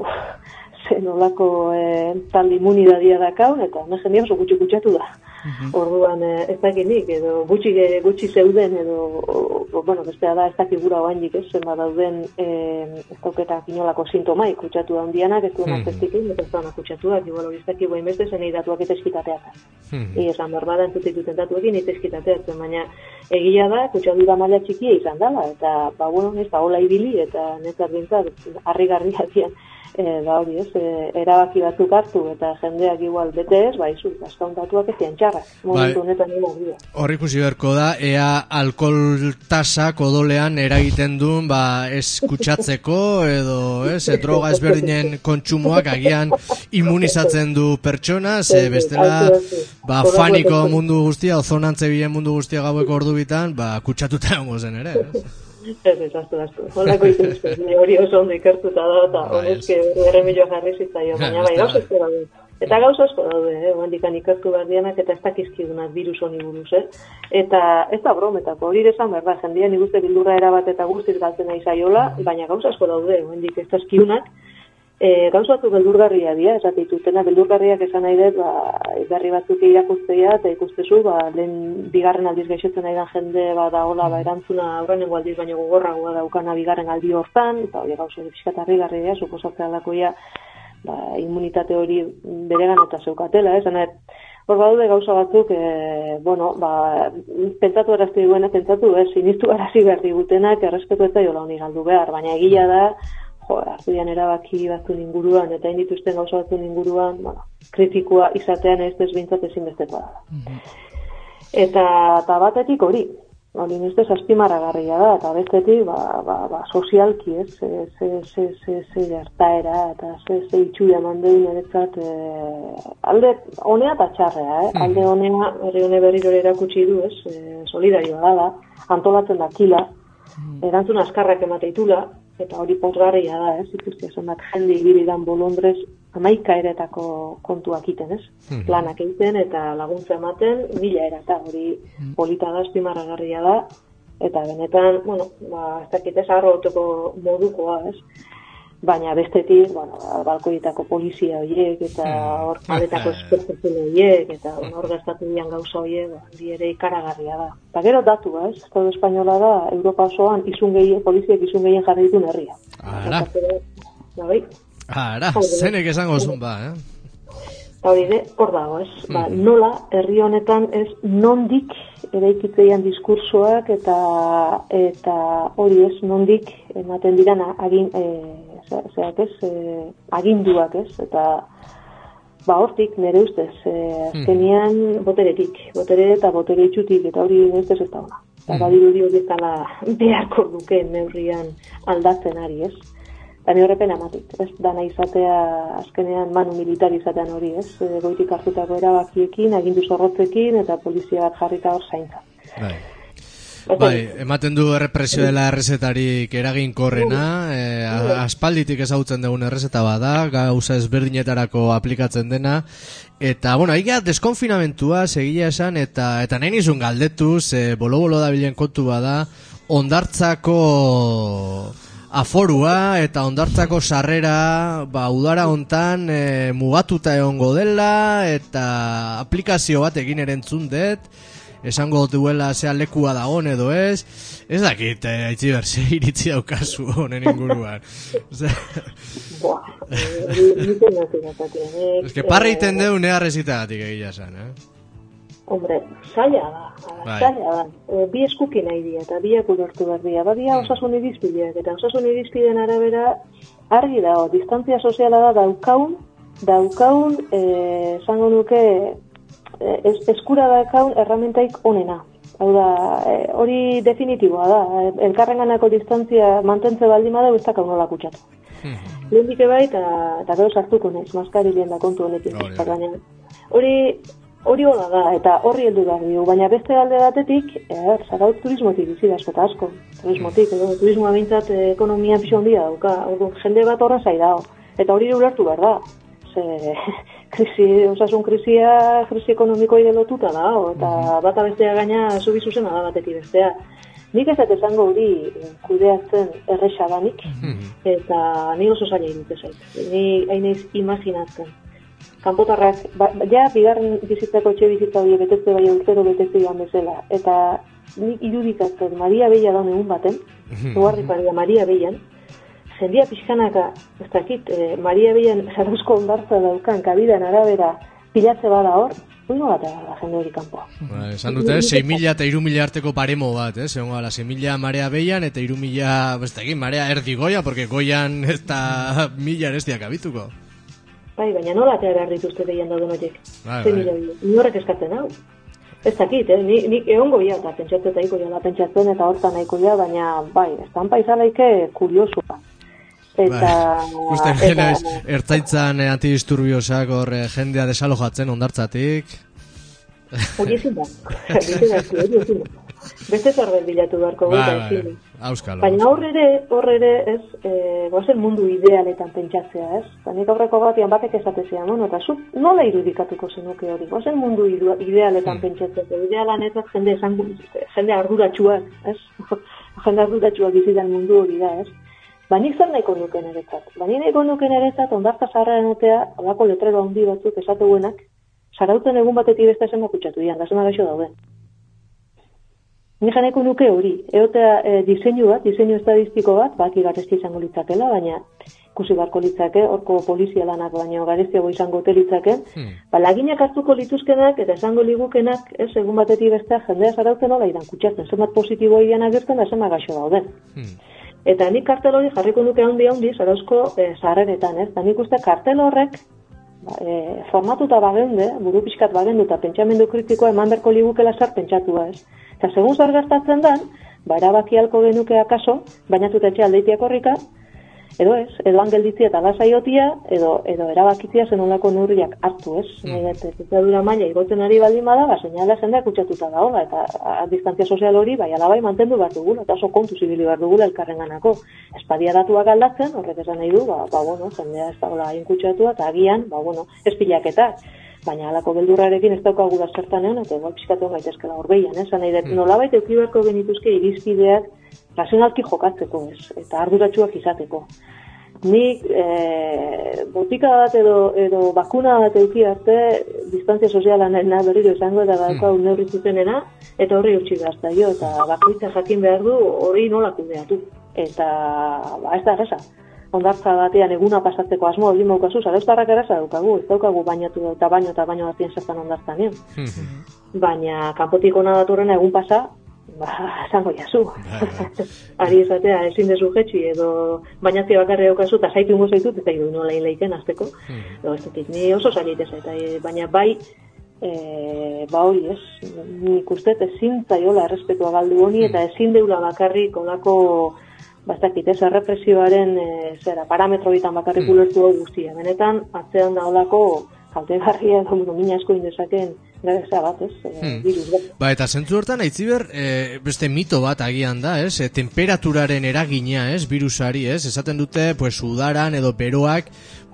zenolako eh, tal immunidadia dakaun, eta ne jendea oso gutxi kutsatu da. Mm-hmm. Orduan, eh, ez dakinik, edo gutxi, gutxi zeuden, edo, o, bueno, bestea da, ez dakigura oaindik, ez, zenba dauden, eh, ez dauketak inolako sintomaik, kutsatu da handianak, ez duen aztestikin, ez duen kutsatu da, igual hori ez dakik guen beste, zenei datuak eta eskitateatzen. Mm-hmm. I esan berbada entzutikuten datuekin, eta eskitateatzen, baina egia da, kutsatu da maila txikia izan dela, eta, ba, bueno, ez da, hola ibili, eta netzat bintzat, harri-garria dian, E, da hori ez, e, erabaki batzuk hartu eta jendeak igual bete ez, ba izu, azkauntatuak ez txarrak, momentu honetan nila dira. Horri ikusi beharko da, ea alkohol tasak odolean eragiten duen, ba, ez kutsatzeko, edo, ez, e, droga ezberdinen kontsumoak agian immunizatzen du pertsona, ze bestela, ba, faniko mundu guztia, ozonantze bilen mundu guztia gaueko ordu bitan, ba, kutsatuta egongo zen ere, ez? Ez, ez, aztu, aztu. Holako ituzte, hori oso ondo ikertuta da, eta honezke erremillo jarri zitzaio, baina bai, gauz asko daude. Eta gauz asko daude, eh, handikan ikertu behar dianak, eta ez dakizkidunak virus honi buruz, eh? Eta ez da brometako, hori desan behar da, jendean ikuste bildurra erabat eta guztiz galtzen nahi zaiola, baina gauz asko daude, handik ez dazkiunak, E, gauz batzuk beldurgarria dira, esatitutena, beldurgarriak esan nahi dut, ba, berri batzuk irakustea, eta ikustezu, ba, lehen bigarren aldiz gaixotzen nahi da jende, ba, da, hola, ba, erantzuna aurrenengo aldiz baino gogorragoa daukana bigarren aldi hortan, eta hori gauz hori pixkatarri garria, suposatzea lakoia, ba, immunitate hori beregan eta zeukatela, esan nahi, hor badude gauza batzuk, e, bueno, ba, pentsatu erazti duena, pentsatu, ez, sinistu arazi behar digutenak, errespetu eta jola honi galdu behar, baina egila da, jo, hartuian erabaki batzun inguruan, eta indituzten gauza batzun inguruan, bueno, kritikoa izatean ez desbintzat ezinbestekoa da. Mm-hmm. Eta, eta batetik hori, hori niztez azpimarragarria da, eta bestetik, ba, ba, ba, sozialki ez, ze, ze, ze, ze, ze gertaera, eta ze, ze itxuia mandeun eretzat, e, alde honea eta txarrea, eh? Mm-hmm. Alde honea, herri hone berriro erakutsi du, ez, e, solidarioa da, antolatzen dakila, mm-hmm. erantzun askarrak emateitula, eta hori pozgarria da, ez, ikusti esanak jende ibiridan bolondrez amaika eretako kontuak iten, ez? Mm-hmm. Planak egiten eta laguntza ematen mila erata, hori mm-hmm. polita da, azpimarragarria da, eta benetan, bueno, ba, ez dakit ez arroteko modukoa, ez? Baina bestetik, bueno, balkoietako polizia horiek, eta hor paletako espertzen horiek, eta hor gastatu dian gauza horiek, hori ere ikaragarria da. Eta gero datu, ez? Estado espainola da, Europa osoan izun gehien, poliziek izun gehien jarri ditun herria. Ara. Eta bai. Ara, zenek esango zun ba, eh? Eta hori de, hor dago, ez? Mm. Ba, nola, herri honetan ez nondik eraikitzean diskursoak, eta eta hori ez, nondik ematen diran agin, e, zeak ez, e, aginduak ez, eta ba hortik nire ustez, e, azkenian boteretik, botere eta botere itxutik, eta hori nire ustez ez da ona. Eta badiru dio dizala beharko duken neurrian aldatzen ari ez. Eta ni horrepen amatik, ez, dana izatea azkenean manu militar izatean hori, ez, e, goitik hartutako erabakiekin, agindu zorrotzekin, eta polizia bat jarrita hor zaintza. Bai. Bai, ematen du errepresio dela errezetarik eraginkorrena, eh, aspalditik ezagutzen dugun errezeta bada, gauza ezberdinetarako aplikatzen dena, eta, bueno, aiga deskonfinamentua segia esan, eta eta nahi nizun galdetuz, eh, bolo-bolo da bilen kontu bada, ondartzako aforua eta ondartzako sarrera, ba, udara hontan e, mugatuta egongo dela, eta aplikazio bat egin erentzun dut, esango duela zea lekua dagoen edo ez, ez dakit, eh, Aitziber, ze iritzi daukazu honen inguruan. Buah, nik enatik atatik. Ez que parra iten deu neharrezitagatik egia zen, eh? Hombre, zaila da, zaila da. E, bi eskuki nahi dira, eta biak ulertu behar dira. Badia osasun irizpideak, eta osasun irizpideen arabera argi dago, distantzia soziala da daukaun, daukaun, esango nuke, es, eskura daukaun erramentaik onena. Hau da, e, hori definitiboa da. Elkarrenganako distantzia mantentze baldin bada ez dakau nola kutsatu. Mm-hmm. Lehen dike bai, eta, eta gero sartuko naiz, maskarillien da kontu honekin. Hori, hori hola da, eta horri heldu behar dio, baina beste alde batetik, er, Zarautz turismotik bizi da asko eta asko. Turismotik, edo, turismoa bintzat ekonomia pixo handia dauka, ordu, jende bat horren zai dao. Eta hori ulertu behar da. Ze, krisi, osasun krisia, krisi ekonomiko ide lotuta da, eta bata bestea gaina zubi zuzena da batetik bestea. Nik ez esango hori kudeatzen erresa danik, eta ni oso zaila irute zait. Ni hainez imaginatzen. Kanpotarrak, ba, ja, bigarren bizitzako etxe bizitza hori betetze bai urtero betetze joan bezala. Eta nik irudikatzen Maria Bella daun egun baten, Ugarrik Maria Bellan, jendia pixkanaka, ez dakit, eh, Maria Bellan Zarauzko ondartza daukan kabidan arabera pilatze bada hor, uino bat da jende hori kanpoa. Ba, esan dute, sei mila eta hiru mila arteko paremo bat, eh? Segon gala, sei mila Marea Bellan eta hiru mila, ez dakit, Marea erdi Goia, porque Goian ez da mila ez diak abituko. Bai, baina nola atera behar dituzte Bellan dauden horiek. Bai, bai. Inorrek eskatzen hau. Ez dakit, eh? Nik ni, egon goia, eta pentsatzen eta iko da pentsatzen, eta hortan nahiko ja, baina, bai, estampa izalaike kuriosua. Eta... Uste gena ez, ertzaitzan antidisturbiozak hor jendea desalojatzen ondartzatik. Hori ezin da. Hori ezin da. Beste zerbait bilatu beharko gota ezin. Baina horre ere, horre ere, ez, eh, goazen mundu idealetan pentsatzea, ez? Zanik aurreko batian batek esatezea, no? Eta zu nola irudikatuko zenuke hori? Goazen mundu idealetan pentsatzea. Idealan ez jende, jende arduratsuak, ez? Jende arduratsuak bizitan mundu hori da, ez? Ba, nik zer nahiko nuken eretzat. Ba, nik nahiko nuken eretzat, ondartza zaharraren otea, olako letrero handi batzuk esatuenak, Zarautzen egun batetik beste esan bakutsatu dian, da zema gaixo dauden. Nik nahiko nuke hori, egotea e, diseinu bat, diseinu estadistiko bat, baki garesti izango litzakela, baina ikusi barko litzake, horko polizia lanak baino garestiago izango ote litzake, hmm. ba, laginak hartuko lituzkenak eta esango ligukenak, ez, egun batetik bestea jendea Zarautzen hola idan kutsatzen, zenbat positibo ian agertzen da zema gaixo dauden. Hmm. Eta nik kartel hori jarriko nuke handi handi Zarauzko e, zaharrenetan, ez? Eta nik uste kartel horrek ba, e, formatuta bageunde, buru pixkat bagendu eta pentsamendu kritikoa eman berko ligukela zar pentsatua, ez? Eta segun zar gertatzen dan, ba, erabaki halko genuke akaso, bainatuta etxe aldeitiak horrika, edo ez, edo angelditzia eta lasaiotia, edo, edo erabakitzia zenolako neurriak hartu, ez? Mm. Nahi dut, ez dura maila igotzen ari baldin bada, ba, seinala jendea kutsatuta daola, eta a, a, distantzia sozial hori, bai, alabai mantendu behar dugula, eta oso kontu zibili behar dugula elkarrenganako. Espadia datuak aldatzen, horrek esan nahi du, ba, ba bueno, jendea ez dagoela hain kutsatua, eta agian, ba, bueno, ez pilaketa, baina alako beldurrarekin ez daukagu da zertanean, eta igual pixkatu gaitezkela horbeian, ez? Nahi dut, nolabait euki beharko genituzke irizpideak razionalki jokatzeko, ez? Eta arduratsuak izateko. Nik e, botika bat edo, edo bakuna bat euki arte distantzia soziala nahi berriro izango eta daukau neurri zuzenena eta horri utzi behazta jo eta bakoitza jakin behar du hori nola kudeatu eta ba, ez da erresa ondartza batean eguna pasatzeko asmo hori maukazu, Zarauztarrak erresa daukagu, ez daukagu bainatu eta baino eta baino batien zertan ondartzan baina kanpotik ona datorrena egun pasa ba, esango jazu. Ari esatea, ezin dezu jetxi, edo bainatzia bakarri daukazu, eta zaitu ingo zaitut, eta idu nola inleiken azteko. Mm. Ez dut, ni oso zaitez, eta baina bai, e, ba hori ez, nik uste, ezin zaiola errespetua galdu honi, eta ezin deula bakarrik, olako, bastakit, ez, errepresioaren, e, zera, parametro bitan bakarrik mm. ulertu hau guztia. Benetan, atzean da olako, kaltegarria, edo mina asko indezaken, gara bat, ez, hmm. virus bat. Ba, eta zentzu hortan, Aitziber, e, beste mito bat agian da, ez, e, temperaturaren eragina, ez, virusari, ez, esaten dute, pues, udaran edo beroak,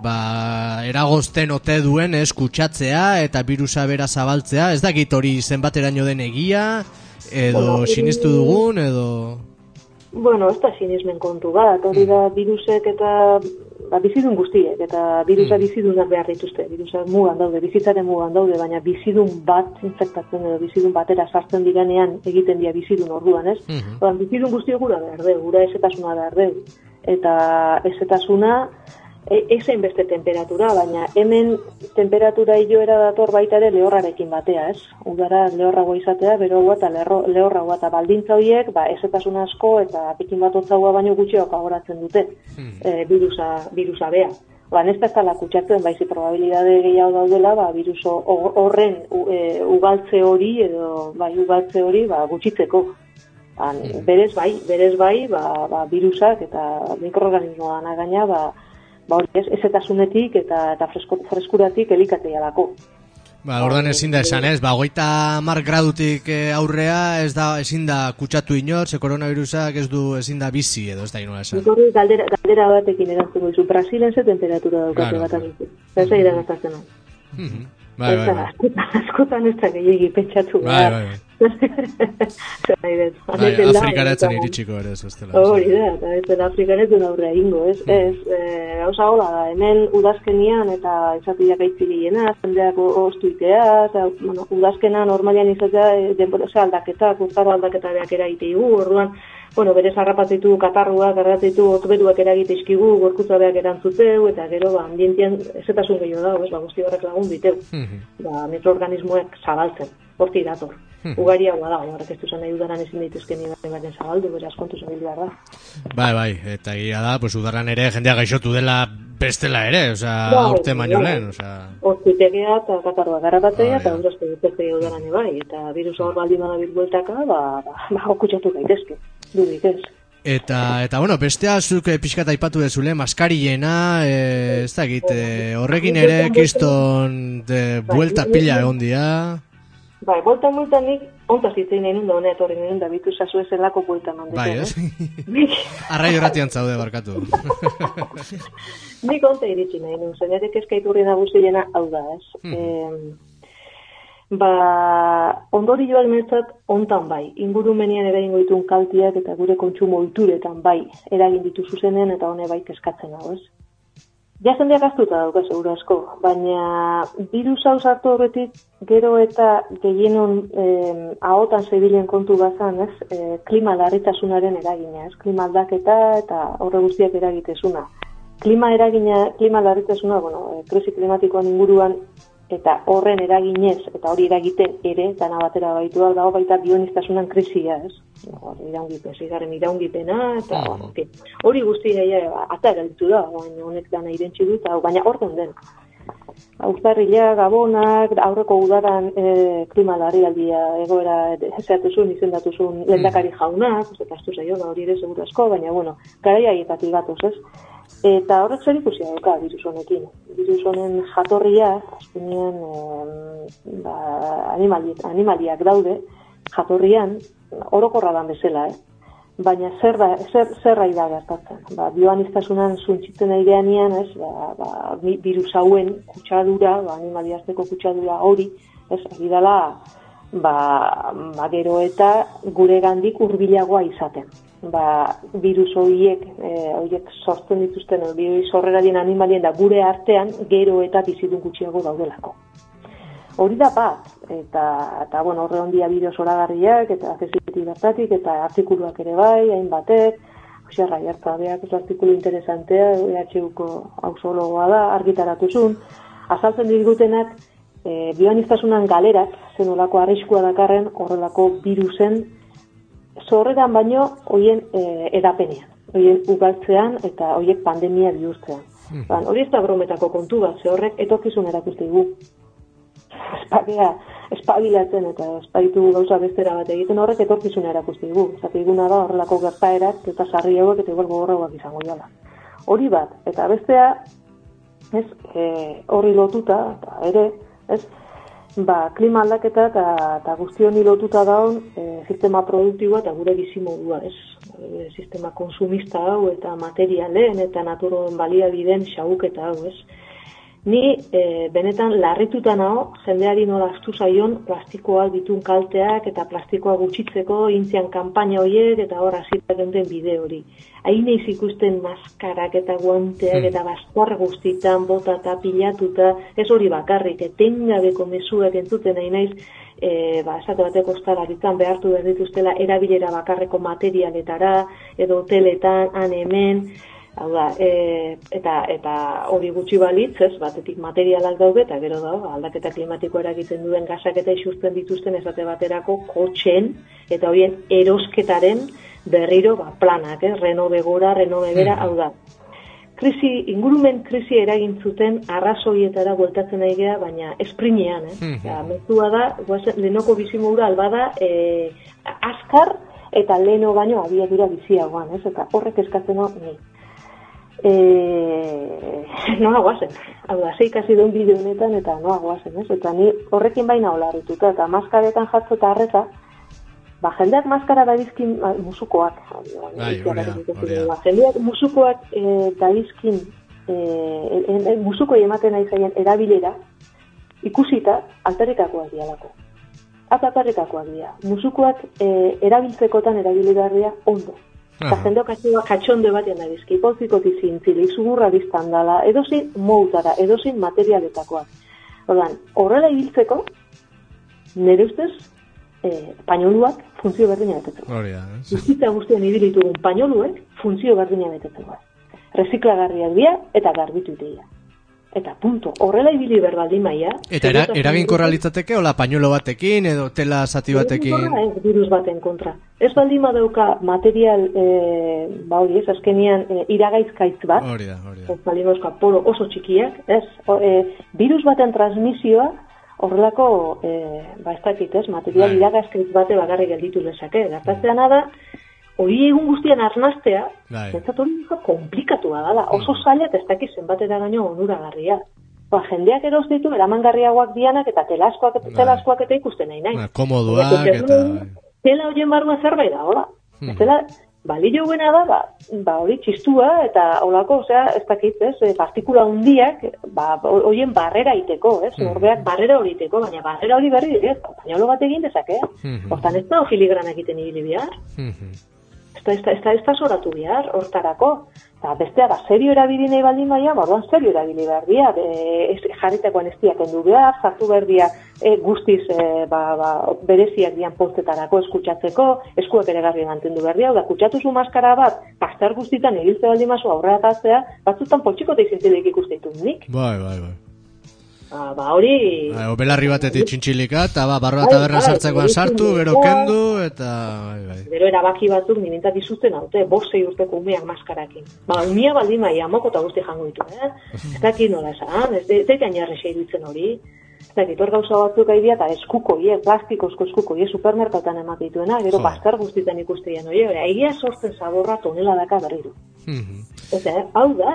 ba, eragozten ote duen, ez, kutsatzea, eta virusa bera zabaltzea, ez dakit hori zenbateraino den egia, edo bueno, sinistu dugun, edo... Bueno, ez da sinismen kontu bat, hori da virusek eta ba, bizidun guztiek, eta virusa mm. bizidunak behar dituzte, virusa mugan daude, bizitzaren mugan daude, baina bizidun bat infektatzen edo bizidun batera sartzen direnean egiten dira bizidun orduan, ez? Mm-hmm. Odan, bizidun guztiok gura behar dugu, gura ezetasuna behar dugu, eta ezetasuna ezein beste temperatura, baina hemen temperatura iloera dator baita ere lehorrarekin batea, ez? Udara lehorragoa izatea, beroa eta lehorragoa eta baldintza horiek, ba, ezetasun asko eta pikin bat otzagoa baino gutxiago agoratzen dute mm. e, virusa, virusa bea. ba, ez da ez dala kutsatzen, baizi probabilidade gehiago daudela, ba, virus horren e, ugaltze hori, edo, bai, ugaltze hori, ba, gutxitzeko. Ba, berez bai, berez bai, ba, ba, virusak eta mikroorganismoa nagaina, ba, ba, hori ez, ezetasunetik eta, eta fresko, freskuratik elikatea dako. Ba, ordan ezin da esan ez, ba, goita mar gradutik aurrea ez da, ezin da kutsatu inor, ze koronavirusak ez du ezin da bizi edo, ez da inola esan. Nikorri galdera, galdera batekin erantzun duzu, Brasilen ze temperatura daukate claro, bat abizu. Zer ira gaztatzen hau. Bai, bai, bai. Askotan ez da gehiagi pentsatu. Bai, bai, bai. Zer nahi dut. Bai, Afrikaretzen iritsiko ere ez bestela. Hori da, eta ez dela Afrikaretzen aurrea ingo, ez? Ez, gauza hola da, hemen udazkenian eta izatiak aitzi gehiena, zendeak ostuitea, eta bueno, udazkena normalian izatea denbora aldaketa, kurtaro aldaketa beak eragiteigu, orduan, bueno, berez harrapatitu katarruak, harrapatitu otberuak eragiteizkigu, gorkutza beak erantzuteu, eta gero, ba, ambientien ezetasun gehiago dago, ez, ba, guzti horrek lagun diteu. Ba, mikroorganismoek zabaltzen, horti dator. Ugariagoa da, horrek ez duzan nahi udaran ezin daitezke nire baten zabaldu, beraz kontu zabildu behar da. Bai, bai, eta egia da, pues udaran ere jendea gaixotu dela bestela ere, oza, aurte baino lehen, oza... Hortitegea eta katarroa garrapatzea, eta urazte duteztea udaran ebai, eta virusa hor baldin bada bilbueltaka, ba, ba, okutsatu gaitezke, dudik ez. Eta, eta bueno, bestea zuk pixkat aipatu dezule, maskariena, e, ez da egit, e, horrekin ere kiston de buelta pila egon dia... Bai, boltan bultan nik ontaz itzein nahi nunda, honet horri nahi nunda, bitu zazu ezelako buelta mandetan. Bai, ez? Arrai horatian zaude, barkatu. Nik onta iritsi nahi nun, zen ere kezkaiturri nagusiena hau da, ez? Mm. E, ba, ondori joak netzat ontan bai, ingurumenian eragin goitun kaltiak eta gure kontsumo oituretan bai, eragin ditu zuzenen eta hone bai kezkatzen hau, ez? Ja jendeak aztuta dauka segura asko, baina virus hau sartu horretik gero eta gehienon eh, ahotan zebilen kontu bazan, ez, eh, klima larritasunaren eragina, ez, klima aldaketa eta horre guztiak eragitezuna. Klima eragina, klima larritasuna, bueno, eh, krisi klimatikoan inguruan eta horren eraginez, eta hori eragiten ere, dana batera baitua dago baita bionistasunan krisia, ez? Iraungipen, zigarren iraungipena, eta uh-huh. okay. Hori guzti gaia atara ditu da, baina honek dana irentzi dut, baina orden den. Uztarrila, Gabonak, aurreko udaran e, klima larrialdia egoera ezeatuzun, izendatuzun lehendakari jaunak, eta astu zaio, da hori ere segurazko, baina, bueno, garaia egitatik gatoz, ez? Eta horrek zer ikusia dauka virus honekin. Virus honen jatorria, azkenean e, ba, animaliak, animaliak daude, jatorrian, orokorra dan bezala, eh? Baina zer da, zer, zerra da gertatzen. Ba, bioanistasunan zuntzitzen aireanian, ez, ba, ba, virus hauen kutsadura, ba, animaliazteko kutsadura hori, ez, egidala, ba, ba, gero eta gure gandik hurbilagoa izaten. Ba, virus horiek, e, horiek sortzen dituzten, virus horrela dien animalien da gure artean, gero eta bizidun gutxiago daudelako. Hori da bat, eta, eta bueno, horre ondia bideo zoragarriak, eta akzesitik bertatik, eta artikuluak ere bai, hainbatek, xerra jartza beak, ez artikulu interesantea, E H Uko auzologoa da, argitaratuzun, azaltzen digutenak, e, bioanistasunan galerak, zenolako arriskua dakarren, horrelako virusen, zorreran baino, hoien e, edapenean, hoien ugaltzean, eta hoiek pandemia bihurtzean. Hmm. Ban, hori ez da brometako kontu bat, ze horrek etorkizun erakuste dugu. Espagea, espabilatzen eta espaitu gauza bestera bat egiten horrek etorkizuna erakusti dugu. Zati eguna da horrelako gertaerak eta sarri hauek eta igual gogorrauak izango jala. Hori bat, eta bestea, ez, e, horri lotuta, eta ere, ez, ba, klima aldaketa eta, eta guztioni lotuta daun e, sistema produktiboa eta gure bizimodua, ez, e, sistema konsumista hau eta materialen eta naturoen baliabideen xahuketa hau, ez. Ni e, benetan larrituta nago, jendeari nola astu zaion plastikoak ditun kalteak eta plastikoa gutxitzeko intzian kanpaina horiek eta hor hasita den bide hori. Hain eiz ikusten maskarak eta guanteak eta bastor guztitan bota eta pilatuta, ez hori bakarrik, etengabeko mezuak entzuten nahi naiz, e, ba, esate bateko ostalaritan behartu behar dituztela erabilera bakarreko materialetara, edo hoteletan, han hemen. Hau da, e, eta eta hori gutxi balitz, ez, batetik materialak daude, eta gero da, aldaketa klimatiko eragiten duen gasak eta isurtzen dituzten esate baterako kotxen, eta horien erosketaren berriro ba, planak, ez, renove gora, renove bera, hau da. krisi, ingurumen krisi eragin zuten arrazoietara bueltatzen nahi gea, baina esprinean, eh? Mhm. Ja, mezua da, guazen, lehenoko bizimodura albada, eh, azkar eta leheno baino abiadura biziagoan, ez? Eta horrek eskatzen hor, ni. E, noa guazen, hau da, zeikasi duen bideo honetan, eta noa guazen, ez? Eta ni horrekin baina olarrituta, eta maskaretan jatzo eta harreta, ba, jendeak maskara daizkin ba, musukoak. Bai, hori da, hori da. Ba, jendeak musukoak e, daizkin, e, e, e, musukoi ematen nahi zaien erabilera, ikusita, altarrikakoak dialako. Eta altarrikakoak dira. Musukoak e, erabiltzekotan erabiligarria ondo. Eta jendeok katxonde batean darizki, ipolzikoti zintzili, zugurra biztan dala, edozin moutara, edozin materialetakoak. Ordan, horrela ibiltzeko, nire ustez, eh, pañoluak funtzio berdina betetzeko. Hori da, ez? Bizitza guztian ibilitugun pañoluek funtzio berdina betetzeko. Reziklagarriak dira eta garbitu dira. Eta punto. Horrela ibili berbaldin maia. Eta era, eraginkorra litzateke, hola, pañuelo batekin, edo tela zati batekin? Ez virus baten kontra. Ez baldin badauka material, e, ba hori ez, azkenian e, iragaizkaitz bat. Hori da, hori da. Ez baldin badauka poro oso txikiak, ez? O, e, virus baten transmisioa, horrelako, e, ba ez dakit, ez? Material iragaizkaitz bate bakarrik gelditu lezake. Gertatzea nada, hori egun guztian arnaztea, netzat hori komplikatua dala. Oso zaila eta ez dakit zenbatera gaino onuragarria. Ba, jendeak eroz ditu, eramangarriagoak dianak eta telaskoak, telaskoak eta ikusten nahi nahi. Komoduak eta... Tela horien barruan zerbait da, hola. Hmm. Tela, balio buena da, ba, ba hori txistua eta holako, osea, ez dakit, ez, partikula hundiak, ba, horien barrera iteko, ez, hmm. norbeak barrera hori iteko, baina barrera hori berri, ez, pañolo bat egin dezakea. Hmm. Hortan ez da filigrana egiten ibili behar. Hmm. Ez da, ez da, ez da zoratu behar, hortarako. Eta bestea da, serio erabili nahi baldin baina, barruan serio erabili behar dira. E, jarritakoan ez diak endu behar, zartu behar dira e, guztiz e, ba, ba, bereziak dian postetarako eskutsatzeko, eskuak ere garri mantendu behar dira. Da, kutsatuzu maskara bat, pastar guztitan egiltze baldin mazu aurrera tatzea, batzutan poltsikote izintzilek ikusteitun nik. Bai, bai, bai. Ba, ba hori... Ba, belarri batetik txintxilika, eta ba, barroa taberna sartzekoan sartu, gero kendu, eta... Bai, bai. Gero erabaki batzuk nimentat izuzten haute, bosei urteko umeak maskarakin. Ba, umia baldin maia, moko eta guzti jango ditu, eh? Ez dakit nola esan, ez dakit ainarrexea iruditzen hori. Ez dakit, hor gauza batzuk aidea, eta eskuko, ie, plastikozko eskuko, ie, supermerkatan ematen dituena, gero pastar guztietan ikustean, oie, egia sortzen zaborra tonela daka berriru. Eta, hau da,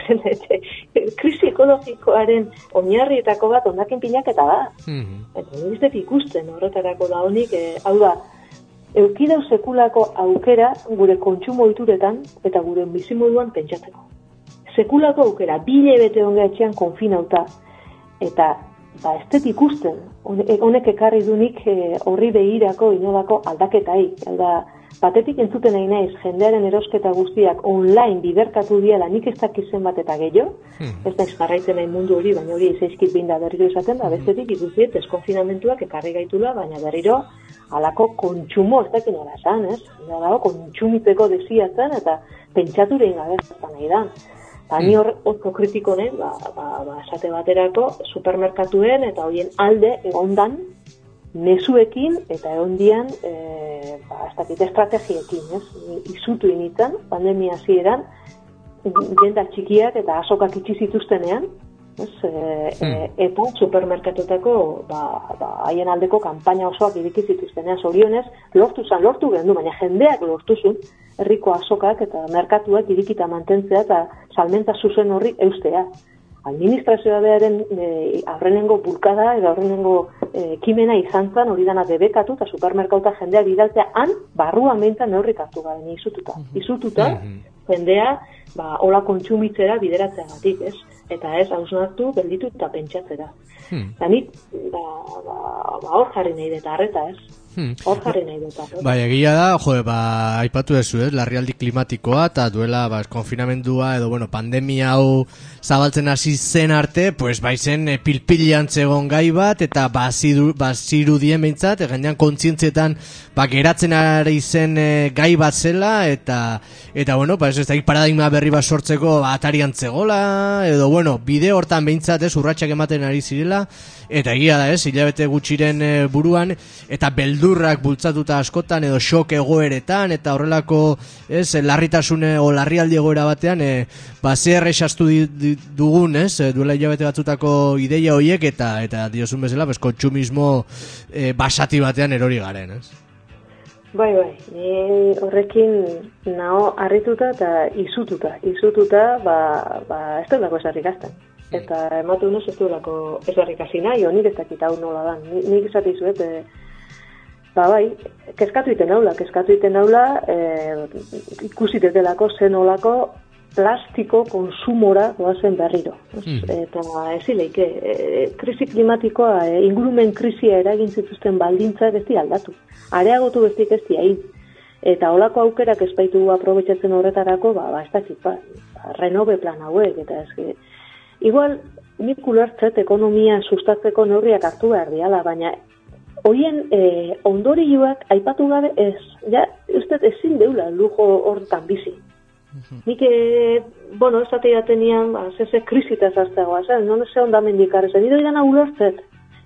krisi ekologikoaren oinarrietako bat ondakin pinaketa da. Eta nire ikusten horretarako da honik, e, hau da, eukideu sekulako aukera gure kontsumo ohituretan eta gure bizimoduan pentsatzeko. Sekulako aukera, bile bete onga etxean konfinauta, eta ba, ez dut ikusten, honek ekarri dunik horri e, behirako inolako aldaketai. Hau da, batetik entzuten nahi naiz, jendearen erosketa guztiak online biderkatu diala nik ez dakizen bat eta gehiago, hmm. ez naiz jarraitzen nahi mundu hori, baina hori izaizkit binda berriro esaten da, bestetik ikusiet deskonfinamentuak ekarri gaitula, baina berriro halako kontsumo ez dakin hori esan, ez? Dago, kontsumiteko desiatzen eta pentsaturein gabe ezan nahi da. Eta ni hor oso kritiko nahi, ba, ba, ba, esate baterako, supermerkatuen eta horien alde egondan, mezuekin eta egondian e, ba, ez dakit estrategiekin, ez? Izutu initzen, pandemia hasieran, denda txikiak eta azokak itxi zituztenean, ez? E, hmm. e, eta supermerkatutako ba, ba, haien aldeko kanpaina osoak iriki zituztenean, zorionez, lortu zan, lortu gendu, baina jendeak lortu zuen, herriko azokak eta merkatuak irikita mantentzea eta salmenta zuzen horri eustea. Administrazioa beharen e, aurrenengo bulkada edo aurrenengo e, kimena izan zen hori dana debekatu eta supermerkauta jendea bidaltzea han barruan behintzen neurrik hartu garen izututa. Izututa jendea ba, hola kontsumitzera bideratzea gatik, ez? Eta ez hausnartu gelditu eta pentsatzera. Hmm. Eta nik ba, ba, ba, hor jarri nahi deta arreta, ez? Hor jarri nahi dut. Bai, egia da, jo, ba, aipatu dezu, ez, larrialdi klimatikoa, eta duela, ba, konfinamendua, edo, bueno, pandemia hau zabaltzen hasi zen arte, pues, bai zen, e, pilpilian zegoen gai bat, eta baziru, bazirudien behintzat, egendean kontzientzietan, ba, geratzen ari zen e, gai bat zela, eta, eta, bueno, ba, ez ez da, paradigma berri bat sortzeko, ba, atarian zegola, edo, bueno, bide hortan behintzat, ez, urratsak ematen ari zirela, eta egia da, ez, hilabete gutxiren e, buruan, eta beldu beldurrak bultzatuta askotan edo xok egoeretan eta horrelako, ez, larritasune o larrialdi egoera batean, e, ba, zer esastu dugun, ez, duela hilabete batzutako ideia horiek eta eta diozun bezala, pues, kontsumismo e, basati batean erori garen, ez? Bai, bai, ni horrekin nao harrituta eta izututa, izututa, ba, ba ez delako esarrik azten. Eta ematu nuz ez duelako esarrik hasi nahi, o nik ez dakit hau nola dan. Nik esati zuet, e, ba bai, keskatu iten haula, keskatu iten haula, e, ikusi detelako zen olako plastiko konsumora doazen berriro. Mm. Eta ezileike, e, krisi klimatikoa, e, ingurumen krisia eragin zituzten baldintzak ez di aldatu. Areagotu bestik ez di hain. Eta olako aukerak espaitu aprobetxatzen horretarako, ba, ba ez dakit, ba, renove plan hauek, eta ez, igual, nik ulertzet ekonomia sustatzeko neurriak hartu behar diala, baina hoien e, ondorioak aipatu gabe ez, ja, uste ezin deula lujo hortan bizi. Nik, e, bueno, ez ate jatenian, ba, zeze krisita zazteagoa, zen, non ze ondamendik arrezen, nido irana ulertzet,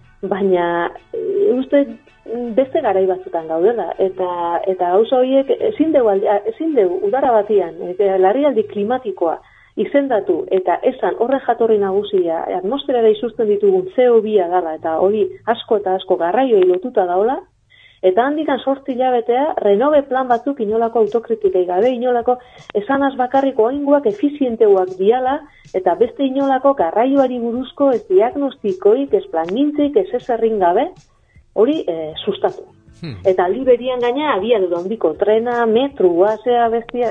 baina e, uste beste garai batzutan gaudela, eta eta gauza horiek ezin deu, ezin deu udara batian, e, larrialdi klimatikoa izendatu eta esan horre jatorri nagusia atmosferara izuzten ditugun C O bi dala eta hori asko eta asko garraioi lotuta daola, eta handikan sortzi hilabetea renove plan batzuk inolako autokritikai gabe, inolako esanaz bakarriko oinguak efizienteuak diala, eta beste inolako garraioari buruzko ez diagnostikoik, ez plangintzik, ez ezerrin gabe, hori e, sustatu. Hmm. Eta aldi berian gaina abiadura handiko trena, metrua, zea bestia,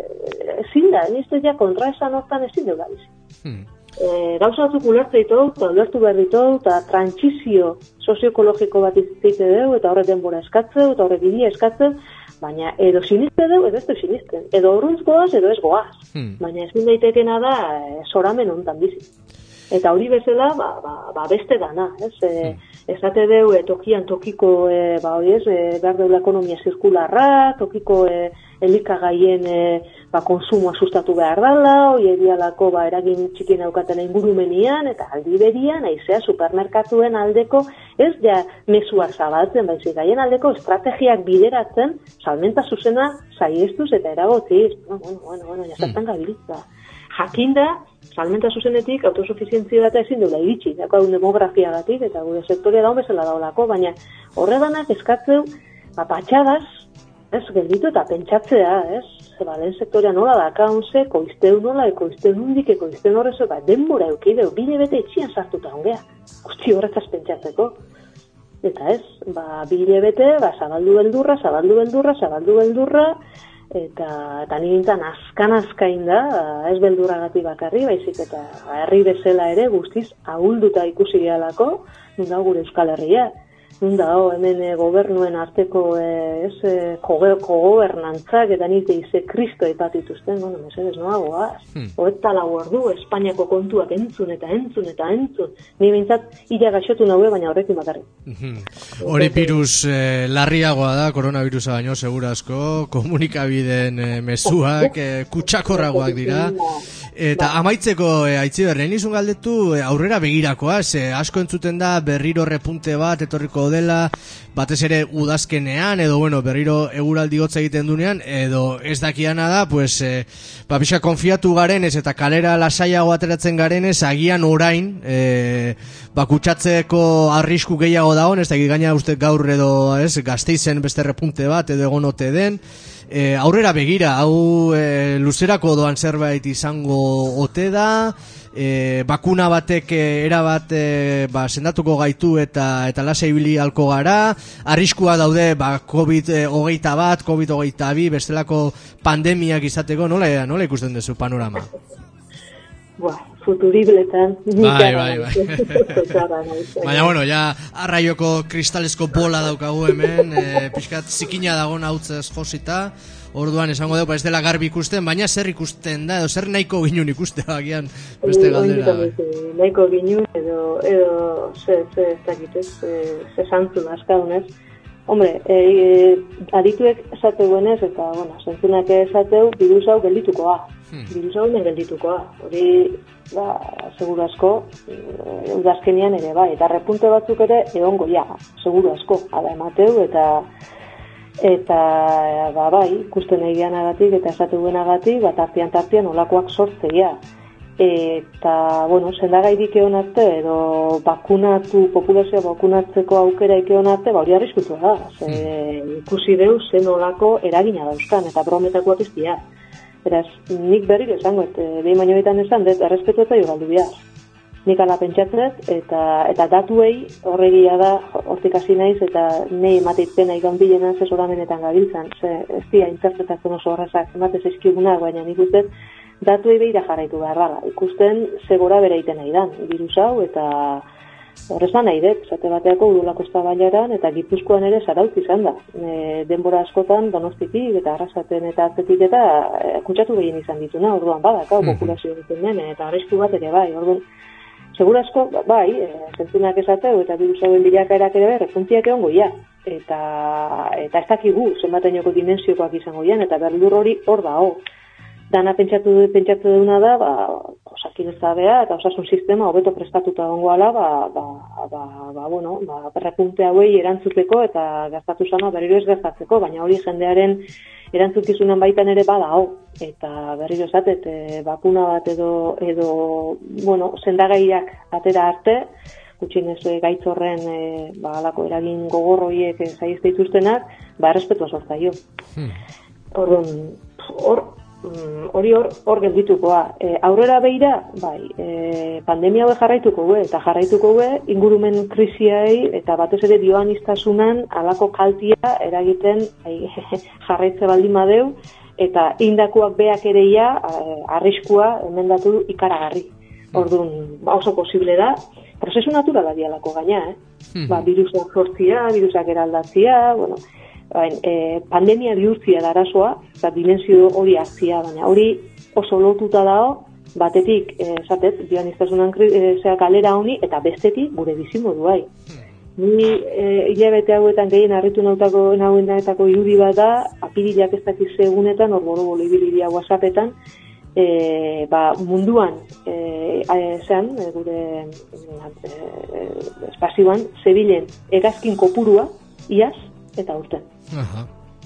ezin da, nizte ja kontra esan hortan ezin deu gabiz. Hmm. E, gauza batzuk ulertu ditu, eta ulertu behar ditu, eta trantsizio sozioekologiko bat izite deu, eta horre denbora eskatzeu, eta horre bidia eskatzeu, baina edo siniste deu, edo ez du sinisten. Edo horruntz goaz, edo ez goaz. Hmm. Baina ezin daitekena da, e, zoramen hontan bizi. Eta hori bezala, ba, ba, ba beste dana, ez? E, hmm. Esate deu, e, tokian tokiko, e, ba hori ez, e, behar deula ekonomia zirkularra, tokiko e, elikagaien e, ba, konsumoa sustatu behar dala, hori edialako ba, eragin txikien aukaten ingurumenian, eta aldi berian, aizea supermerkatuen aldeko, ez ja mezuak zabaltzen, baizik gaien aldeko estrategiak bideratzen, salmenta zuzena saiestuz eta eragotziz. Bueno, bueno, bueno, bueno, jazartan gabiltza. Jakinda, salmenta zuzenetik autosufizientzia bat ezin duela iritsi, dako hau demografiagatik, eta gure sektoria daun bezala daulako, baina horreganak eskatzeu, ba, patxagaz, ez, gelditu eta pentsatzea, ez, zeba, lehen sektoria nola dakaunze, koizteu nola, ekoizteu nundik, ekoizteu horrezo, ba, denbora eukideu, bine bete etxian sartuta ongea, guzti horretzaz pentsatzeko. Eta ez, ba, bile bete, ba, zabaldu beldurra, zabaldu beldurra, zabaldu beldurra, eta eta nintzen azkan-azkain da, ez beldurragatik bakarri, baizik eta herri bezala ere guztiz ahulduta ikusi gehalako, nun da gure Euskal Herria. Nun da, oh, hemen e, gobernuen arteko e, ez, e, kogobernantzak eta nite ize kristo ipatituzten, bueno, mesedez noagoaz. Hmm. Oeta lau ordu, Espainiako kontuak entzun eta entzun eta entzun. Ni behintzat, ila gaixotu naue, baina horrekin bakarri. Hori virus eh, larriagoa da, koronavirusa baino, segurazko, komunikabideen eh, mezuak, eh, kutsakorragoak dira. Eta amaitzeko, e, Aitziber, lehen izun galdetu e, aurrera begirakoa, ze asko entzuten da berriro repunte bat etorriko dela, batez ere udazkenean, edo bueno, berriro eguraldi hotza egiten dunean, edo ez dakiana da, pues, e, ba, pixka konfiatu garenez eta kalera lasaiago ateratzen garenez, agian orain, e, ba, kutsatzeko arrisku gehiago dagoen, ez da gaina uste gaur edo, ez, Gasteizen beste repunte bat, edo egon ote den, E, aurrera begira, hau e, luzerako doan zerbait izango ote da, e, bakuna batek erabat e, ba, sendatuko gaitu eta eta lasa ibili halko gara, arriskua daude ba, COVID hogeita bat, COVID hogeita bi, bestelako pandemiak izateko, nola, nola ikusten duzu panorama? Buah, futuribletan. Bai, bai, bai. Baina, bueno, ja, arraioko kristalesko bola daukagu hemen, e, pixkat zikina dagoen hautzez josita, orduan esango dugu, ez dela garbi ikusten, baina zer ikusten da, edo zer nahiko ginun ikuste bagian beste galdera. Nahiko ginun, edo, edo, ze, ze, ez dakit, ez, ze santzun askaunez. Hombre, e, e, adituek esateuenez, eta, bueno, zentzunak esateu, virus hau gelditukoa. Hmm. Birusa honen gelditukoa. Hori, ba, seguru asko, udazkenian ere, bai. Eta repunte batzuk ere, egongo, ja, seguru asko. Hala emateu, eta, eta, ba, bai, ikusten egianagatik, eta esatu buenagatik, ba, tartian-tartian olakoak sortzea. Eta, bueno, sendagairik egon arte, edo bakunatu, populazioa bakunatzeko aukera egon arte, ba, hori arriskutua da. Ze, ikusi deu, zen olako eragina dauzkan, eta brometakoak iztia. Beraz, nik berriro esango, eta behin bainoetan esan, dut, errespetu eta jogaldu behar. Nik ala pentsatzet, eta, eta datuei horregia da, hortik hasi naiz, eta nahi emateik pena ikan bilena asesoramenetan gabiltzan. Ze, ez dira, interpretatzen oso horrezak, ematez eskigunak, baina nik uste, datuei behira jarraitu behar dara. Ikusten segora bere iten nahi dan, virus hau, eta horrezan nahi dut, zate bateako udolako eztabaidaran eta Gipuzkoan ere zarautz izan da. E, denbora askotan Donostitik eta Arrasaten eta Atzetik eta e, kutsatu gehien izan dituna, orduan badaka, mm-hmm. populazio egiten den, eta arrisku bat ere bai, orduan, segura asko, bai, e, zentzunak esateu eta virus hauen bilakaerak ere bai, repuntiak egon goia. Eta, eta ez dakigu, zenbatenoko dimensiokoak izango ian, eta berdur hori hor da, hor. Dana pentsatu pentsatu duna da, ba, osakidetzabea eta osasun sistema hobeto prestatuta egongoala, ba, ba, ba, ba, bueno, ba, repunte hauei erantzuteko eta gastatu sana berriro ez gastatzeko, baina hori jendearen erantzukizunan baitan ere badao. Eta berriro esatet, e, bakuna bat edo, edo bueno, sendagaiak atera arte, gutxienez gaitz horren e, ba, alako eragin gogor horiek zaizte dituztenak, ba, errespetua sortzaio. Hmm. Orduan, hor, hori hor, hor gelditukoa. E, aurrera beira, bai, e, pandemia hau jarraituko gue, eta jarraituko gue ingurumen krisiai eta batez ere dioanistasunan alako kaltia eragiten ai, jarraitze baldin badeu, eta indakuak beak ereia arriskua emendatu ikaragarri. Orduan, ba, oso posible da, prozesu naturala dialako gaina, eh? Hmm. Ba, virusak sortzia, virusak eraldatzia, bueno, Bain, e, pandemia bihurtzia da arazoa, eta dimensio hori hartzia, baina hori oso lotuta dago, batetik, esatez, dioanistasunan e, kalera honi, eta bestetik gure bizimodu bai. Ni e, hilabete hauetan gehien harritu nautako nahuenetako irudi bat da, apirilak ez dakiz egunetan, hor bolo-bolo ibilidia WhatsAppetan, e, ba, munduan, e, e, zean, e, gure e, e, espazioan, zebilen egazkin kopurua, iaz, eta urten. Aha.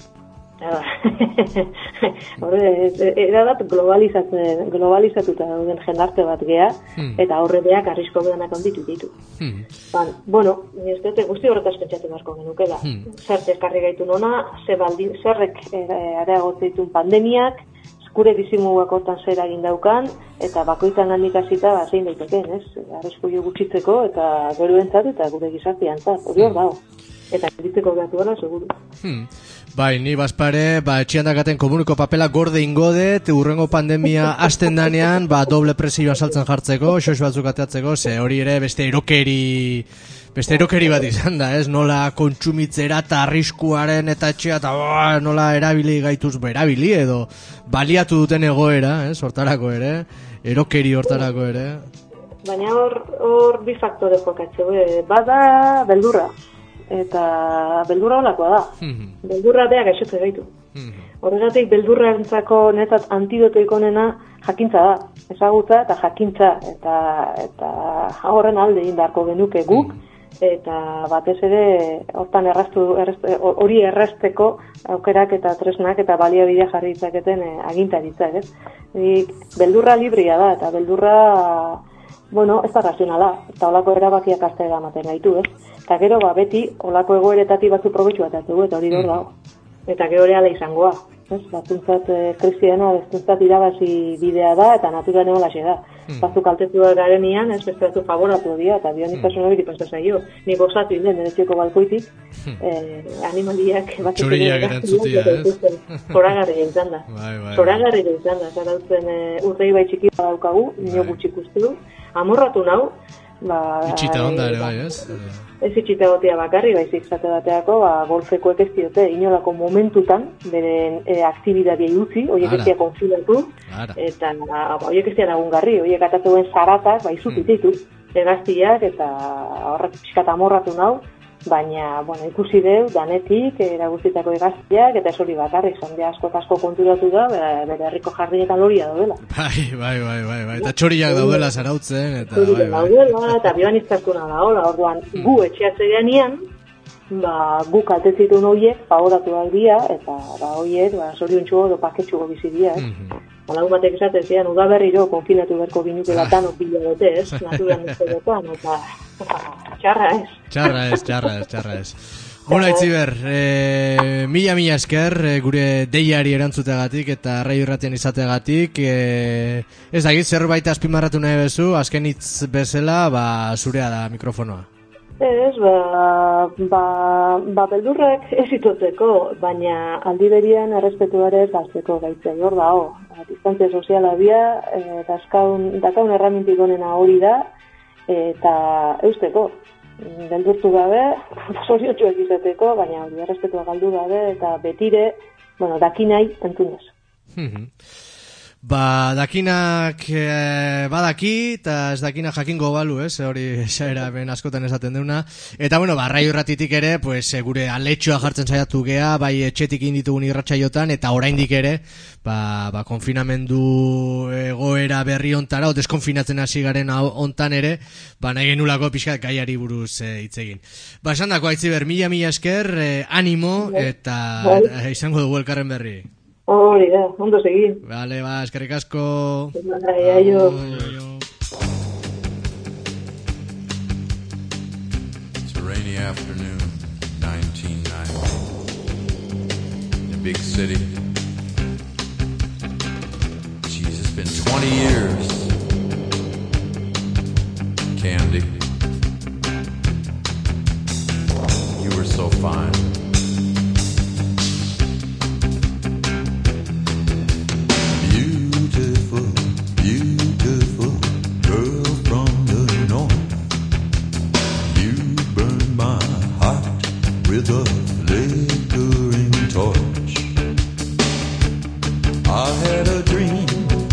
Horre, erabat globalizatzen, globalizatuta dauden jendarte bat gea, hmm. eta horrebeak arrisko bedanak onditu ditu. Hmm. Ban, bueno, ez dute guzti horretaz pentsatu beharko genukela. Hmm. Zert eskarri gaitu nona, ze baldin, zerrek areagotzen ditun pandemiak, gure bizimoguak hortan zer egin daukan, eta bakoitan handik hasita ba, zein daiteken, ez? Arrisku jo gutxitzeko, eta geruentzat, eta gure gizarteantzat, hori hor dago. Eta egiteko gatu gara, seguru. Hmm. Bai, ni bazpare, ba, etxian dakaten komuniko papela gorde ingodet, urrengo pandemia hasten danean, ba, doble presioa saltzen jartzeko, xox batzuk ateatzeko, ze hori ere beste erokeri, beste erokeri bat izan da, ez? Nola kontsumitzera eta arriskuaren eta etxea, eta oh, nola erabili gaituz, ba, erabili edo, baliatu duten egoera, ez? Hortarako ere, erokeri hortarako ere. Baina hor, hor bi faktore jokatze, bada beldurra. Eta beldurra olakoa da. Mm-hmm. Beldurra beak gaixotze gaitu. Mm-hmm. Horregatik beldurrarentzako netzat antidotoik onena jakintza da. Ezagutza eta jakintza. Eta, eta horren alde egin beharko genuke guk. Mm-hmm. Eta batez ere hortan erraztu, erraztu, hori errazteko aukerak eta tresnak eta baliabidea jarri ditzaketen eh, agintaritzak, ez? E, beldurra libria da eta beldurra, bueno, ez da razionala. Eta olako erabakiak hartzea ematen gaitu, ez? Eta gero, ba, beti, olako egoeretatik batzu probetxu bat hartu, eta hori dor dago. Eta gero ere ala izangoa. Batzuntzat e, kristiana, bestuntzat irabazi bidea da, eta naturan egon laxe da. Mm. Batzuk altetu garen ian, ez beste batzu favoratu dira, eta bionitasun hori pasa zaio. Ni gozatu inden, denetxeko balkoitik, mm. eh, animaliak... Txuriak erantzutia, ez? Zoragarria izan da. Zoragarria izan da, zarautzen e, urtei bai txiki badaukagu, nio gutxik uste du. Amorratu nau, ba... Itxita onda ere bai, ez? Ez itxita gotea bakarri, baizik zate bateako, ba, golfekoek ez diote, inolako momentutan, beren e, aktibidadia utzi, horiek ez dira konfilatu, eta horiek ez dira lagungarri, horiek atatuen zaratak, ba, izutit ditu, egaztiak, eta horrek pixkat amorratu nau, baina, bueno, ikusi deu, danetik, eragustitako egaztiak, eta ez hori bakarrik, jende asko asko konturatu da, bere herriko jardinetan loria daudela. Bai, bai, bai, bai, bai, eta txoriak daudela zarautzen, eta bai, bai, bai. Daudela, eta biban izkartuna da, hola, orduan, gu etxeatzean ian, ba, guk altetzitun horiek, favoratuak dira, eta, ba, horiek, ba, zoriontxugo, edo paketxugo bizidia, ez? Mm-hmm. Alagun batek esaten zian, udaberriro konfinatu berko ginuke batan opila dute, ez? Naturan ez egotan, eta txarra ez. Txarra ez, txarra ez, txarra ez. Bona, Itziber, e, mila mila esker e, gure deiari erantzuteagatik eta Radio Irratian izateagatik. E, ez dakit, zerbait azpimarratu nahi bezu, azken hitz bezala, ba, zurea da mikrofonoa. Ez, ba, ba, ba beldurrek ez itotzeko, baina aldi berian errespetuare ez gazteko gaitzei, hor da, ho. Distantzia soziala bia, e, dakaun, dakaun erramintik onena hori da, eta eusteko, beldurtu gabe, zoriotxuak izateko, baina hori errespetua galdu gabe, eta betire, bueno, dakinai entunez. Ba, dakinak e, badaki, eta ez dakinak jakingo balu, ez, hori esaera ben askotan esaten deuna. Eta, bueno, ba, Radio Irratitik ere, pues, gure aletxoa jartzen saiatu gea, bai etxetik inditugun irratsaiotan, eta oraindik ere, ba, ba, konfinamendu egoera berri ontara, o deskonfinatzen hasi garen ontan ere, ba, nahi genulako pixkat gaiari buruz hitz egin. Ba, esan dako, Aitziber, mila mila esker, eh, animo, eta, eta izango dugu elkarren berri. Hori da, ondo segin. Vale, ba, eskerrik asko. Bai, aio. It's a rainy afternoon, nineteen ninety, in a big city. Jeez, it's been twenty years. Candy, you were so fine. Beautiful, beautiful girl from the north. You burn my heart with a flickering torch. I had a dream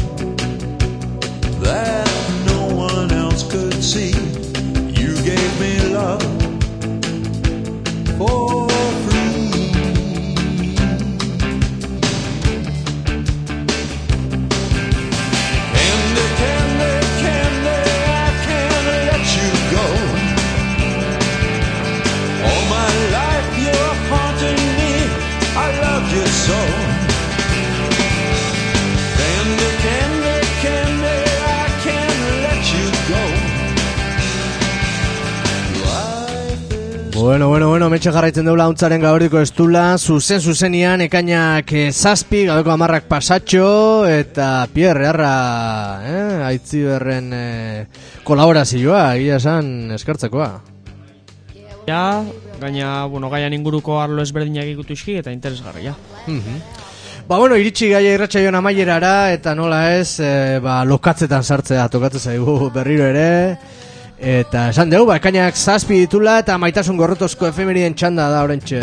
that no one else could see. You gave me love for so candy, candy, candy, I can't let you go. Bueno, bueno, bueno, metxe jarraitzen deula untzaren gaurdiko estula, zuzen zuzenian, ekainak eh, zazpi, gabeko amarrak pasatxo, eta Pierre, arra, eh, Aitziberren eh, kolaborazioa, egia esan eskartzekoa. Ja, gaina, bueno, gaian inguruko arlo ezberdinak ikutuski eta interesgarria. Mm-hmm. Ba, bueno, iritsi gaia irratsaioan amaierara, eta nola ez, e, ba, lokatzetan sartzea tokatzen zaigu berriro ere. Eta esan dugu, ba, ekainak zazpi ditula eta Maitasun Gorrotozko efemerien txanda da orentxe.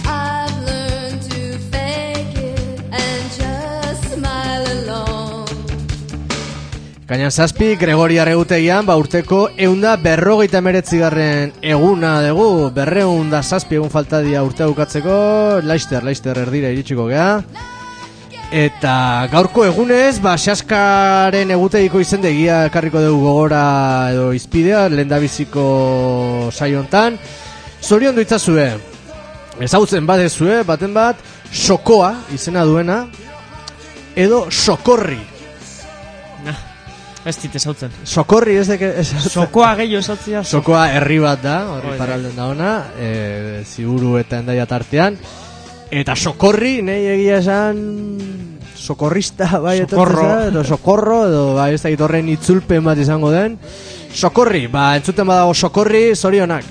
Ekainak zazpi, Gregoriar egutegian, ba, urteko eunda berrogeita emeretzigarren eguna dugu, berreunda zazpi egun faltadia urtea bukatzeko, laister, laister erdira iritsiko gea. Eta gaurko egunez, ba, Xaskaren egutegiko izendegia ekarriko dugu gogora edo izpidea, lehendabiziko saiontan. Zorion duitzazue, ezagutzen badezue, baten bat, Sokoa izena duena, edo Sokorri. Nah, ez dit ezautzen. Sokorri ez deke... Sokoa gehiago ezautzea. Sokoa herri bat da, horri paralden da ona, e, Ziburu eta Hendaia tartean. Eta Sokorri, nahi egia esan sokorrista, bai, sokorro. Edo sokorro, edo bai, ez da gitorren itzulpen bat izango den. Sokorri, ba, entzuten badago Sokorri, zorionak.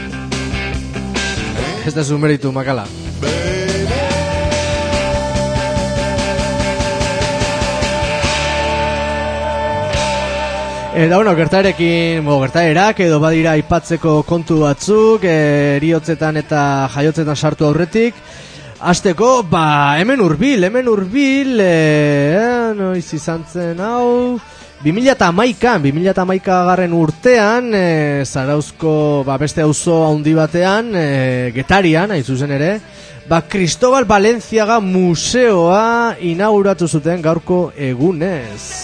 Ez da zumeritu, makala. Eta, bueno, gertaerekin, bo, gertaerak edo badira aipatzeko kontu batzuk, eriotzetan eta jaiotzetan sartu aurretik. Azteko, ba, hemen urbil, hemen urbil, e, noiz izan zen hau, bi mila hamaikan, bi mila hamaika garren urtean, e, Zarauzko ba, beste auzo handi batean, e, Getarian, hain zuzen ere, ba, Cristobal Balenciaga museoa inauguratu zuten gaurko egunez.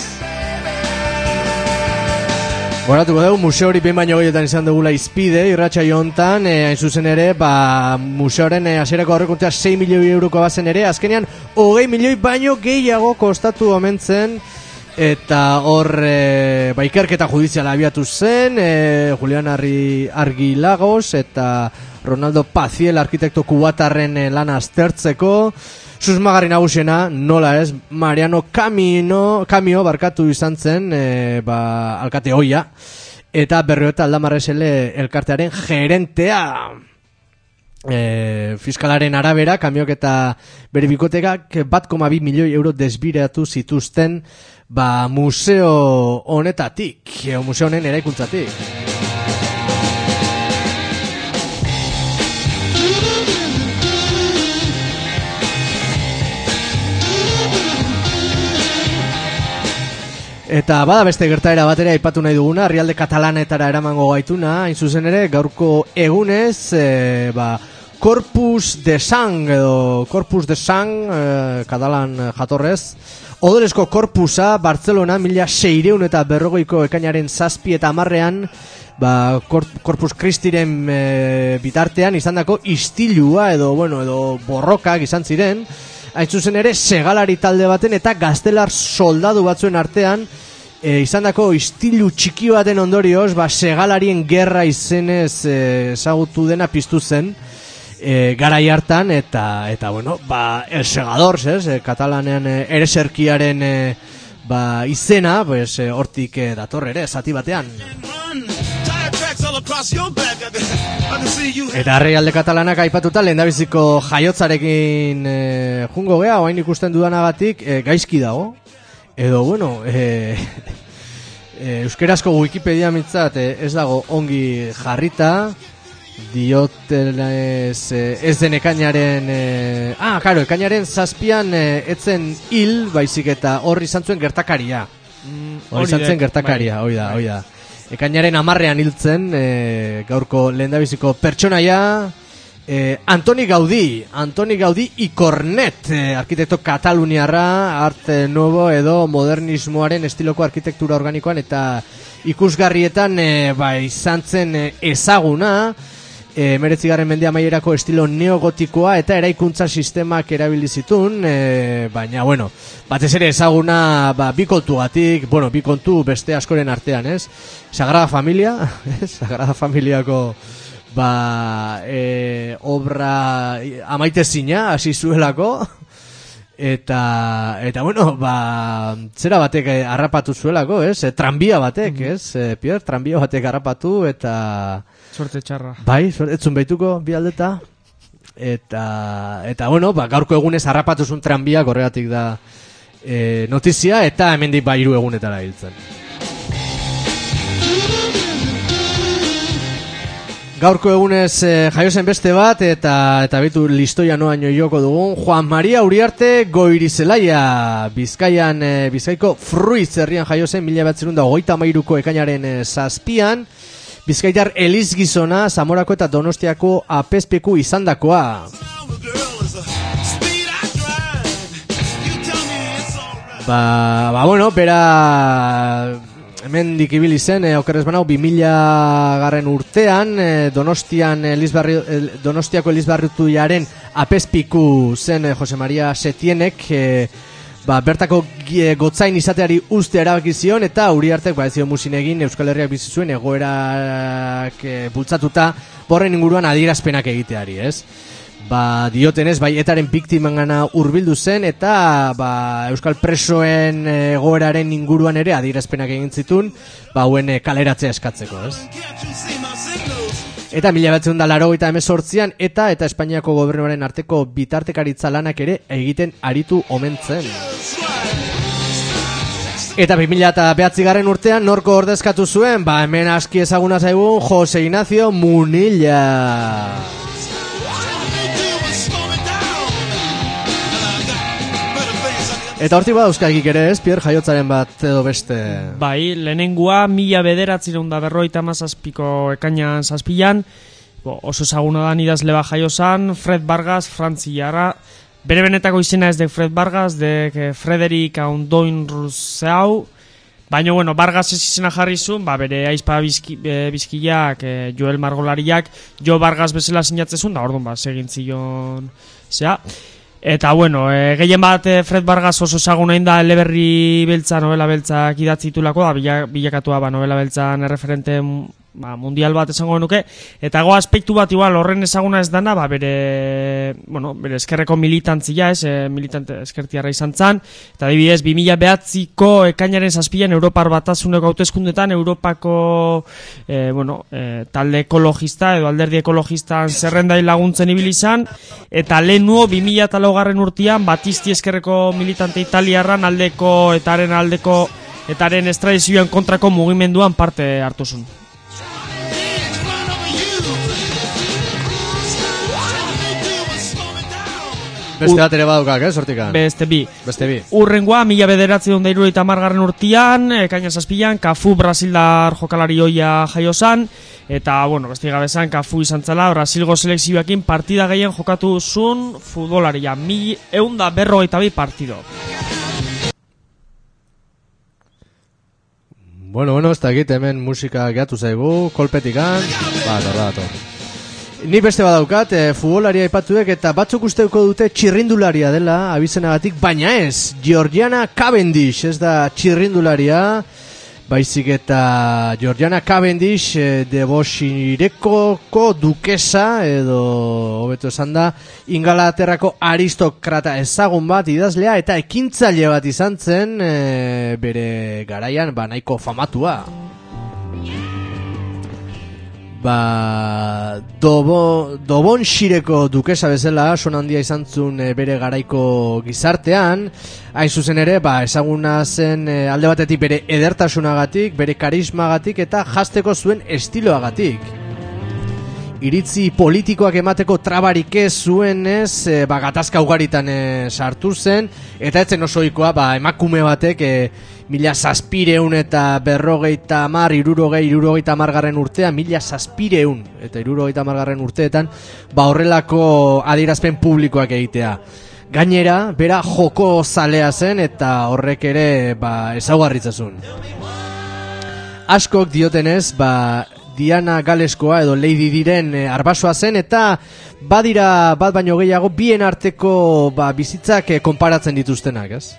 Goratuko dugu, museo hori behin baino gehietan izan dugula izpide, irratsaio hontan, e, hain zuzen ere, ba, museoaren e, hasierako aurrekontua sei milioi euroko bazen ere, azkenean, hogei milioi baino gehiago kostatu omen zen, eta hor, e, ba, ikerketa judiziala abiatu zen, e, Julian Argi, Argi Lagos, eta Ronaldo Paziel, arkitekto kubatarren e, lana aztertzeko, susmagarri nagusiena, nola ez, Mariano Camino, Camio barkatu izan zen, e, ba, alkate hoia, eta Berriota Aldamarresele elkartearen gerentea. E, fiskalaren arabera, Camiok eta bere bikotekak bat koma bi milioi euro desbiratu zituzten, ba, museo honetatik, e, museo honen eraikuntzatik. Eta bada beste gertaera batera aipatu nahi duguna, herrialde katalanetara eramango gaituna, hain zuzen ere, gaurko egunez, e, ba, Corpus de Sang, edo Corpus de Sang, e, katalan jatorrez, odolesko korpusa, Bartzelona, mila seireun eta berrogeiko ekainaren zazpi eta amarrean, ba, Corpus Christiren e, bitartean izandako istilua, edo, bueno, edo borrokak izan ziren, hain zuzen ere, segalari talde baten eta gaztelar soldadu batzuen artean e, izandako istilu txiki baten ondorioz, ba, segalarien gerra izenez ezagutu dena piztu zen e, garai hartan, eta, eta bueno, ba, el segador, ez, e, katalanean e, ereserkiaren e, ba, izena, pues, e, hortik e, dator ere, zati batean. Eta herrialde katalanak aipatuta lehendabiziko jaiotzarekin e, jungo gea, oain ikusten dudanagatik e, gaizki dago. Edo, bueno, e, e, euskerazko Wikipedia mitzat e, ez dago ongi jarrita, diotenez e, ez den ekainaren... E, ah, karo, ekainaren zazpian e, etzen hil, baizik eta horri izan zuen gertakaria. Mm, horri izan zuen gertakaria, hoi da, hoi da. Ekainaren amarrean hiltzen, e, gaurko lehendabiziko pertsonaia, e, Antoni Gaudí, Antoni Gaudí y Cornet, e, arkitekto kataluniarra, arte nuevo edo modernismoaren estiloko arkitektura organikoan eta ikusgarrietan e, ba, izan zen e, ezaguna, e, meretzigarren mende amaierako estilo neogotikoa eta eraikuntza sistemak erabili zitun, e, baina, bueno, batez ere ezaguna ba, bi kontugatik, bueno, bi kontu beste askoren artean, ez? Sagrada Familia, ez? Sagrada Familiako ba, e, obra amaitezina hasi zuelako, eta, eta bueno, ba, zera batek harrapatu zuelako, ez? E, tranbia batek, ez? E, Pierre, tranbia batek harrapatu, eta... Suerte txarra. Bai, etzun behituko bi aldeta. Eta, eta bueno, ba, gaurko egunez harrapatu zuen tranbia, horregatik da e, notizia, eta hemendik ba hiru egunetara hiltzen. Gaurko egunez e, jaiozen beste bat, eta eta bitu listoia noaino joko dugun, Juan Maria Uriarte Goirizelaia, Bizkaian, e, Bizkaiko Fruitz herrian jaiozen, mila bederatziehun eta hogeita hamairuko ekainaren e, zazpian, Bizkaitar elizgizona, Zamorako eta Donostiako apezpeku izandakoa. Ba, ba bueno, bera hemen dikibili zen, e, okerrez banau, bi mila garren urtean, e, Donostian Elizbarri, e, Donostiako Elizbarrituaren apezpiku zen e, Jose Maria Setienek, e, ba, bertako gotzain izateari uste erabaki zion, eta Uriartek ba, ez zion musin egin Euskal Herriak bizi zuen egoerak e, bultzatuta borren inguruan adierazpenak egiteari, ez? Ba, diotenez, bai, etaren biktimengana hurbildu zen, eta ba, Euskal presoen egoeraren inguruan ere adierazpenak egin zitun, ba, hauen kaleratzea eskatzeko, ez? Eta mila bederatziehun eta laurogeita hemezortzian eta eta Espainiako gobernuaren arteko bitartekaritza lanak ere egiten aritu omen zen. Eta bi mila bederatzigarren urtean norko ordezkatu zuen, ba hemen aski ezaguna zaigun Jose Ignacio Munilla. Eta hortik badauzkagik ere ez, Pierre, jaiotzaren bat edo beste? Bai, lehenengua mila bederatzireun da berroita mazazpiko ekainan zazpilan, bo, oso ezaguna da idazle bat jaio zan, Fred Vargas, frantziara, bere benetako izena ez de Fred Vargas, de Frederic Antoine Rousseau, baina, bueno, Vargas ez izena jarri zuen, ba, bere aizpa bizki, e, bizkiak, e, Joel Margolariak, Jo Vargas bezala sinatzezun, da orduan, ba, segin zion, zea. Eta, bueno, e, gehien bat e, Fred Vargas oso ezaguna da eleberri beltza, novela beltzak idatzitulako, da, bila, bilakatua, ba, novela beltzan erreferente ba, mundial bat esango nuke, eta go aspektu bat igual horren ezaguna ez dana, ba, bere, bueno, bere eskerreko militantzia, ez, e, militante eskertiarra izan zan, eta adibidez, bi mila bederatziko ekainaren zazpian Europar Batasuneko hauteskundetan Europako e, bueno, e, talde ekologista edo alderdi ekologistan zerrendai laguntzen ibili izan, eta lehen nuo bi mila laugarren urtean Batisti eskerreko militante italiarran aldeko etaren aldeko etaren estradizioen kontrako mugimenduan parte hartu zuen. Beste bat ere badukak, eh, sortikan? Beste bi. Beste bi. Urrengoa, mila bederatzi dut irurogeita hamargarren urtean, ekaina zazpilan, Cafu Brasildar jokalari hoia jaio zan, eta, bueno, beste gabezan, Cafu izan zela, Brasilgo selekzioekin partida gehien jokatu zuen futbolaria, mi eunda berrogeita bi partido. Bueno, bueno, ez da egit, hemen musika gehatu zaigu, kolpetikan, bat, horra dator. Ni beste badaukat, e, futbolaria aipatuek eta batzuk usteuko dute txirrindularia dela abizenagatik, baina ez, Georgiana Cavendish, ez da txirrindularia, baizik eta Georgiana Cavendish e, Deboširekoko dukesa, edo hobeto esan da, Ingalaterrako aristokrata ezagun bat idazlea eta ekintzaile bat izan zen e, bere garaian ba nahiko famatua. Ba, dobo, Dobonxireko dukesa bezala, son handia izan zuen e, bere garaiko gizartean, hain zuzen ere, ba, ezaguna zen e, alde batetik bere edertasunagatik, bere karismagatik eta jasteko zuen estiloagatik. Iritzi politikoak emateko trabarik ez zuen ez, e, ba, gatazka ugaritan e, sartu zen, eta etzen osoikoa, ba, emakume batek, e, mila zazpireun eta berrogeita amar, irurogei, irurogeita amargarren urtean, mila zazpireun eta irurogeita amargarren urteetan, ba horrelako adierazpen publikoak egitea. Gainera, bera joko zalea zen eta horrek ere ba, ezaugarritzazun. Askok diotenez, ba, Diana Galeskoa edo Lady Diren e, arbasoa zen eta badira bat baino gehiago bien arteko ba, bizitzak e, konparatzen dituztenak, ez?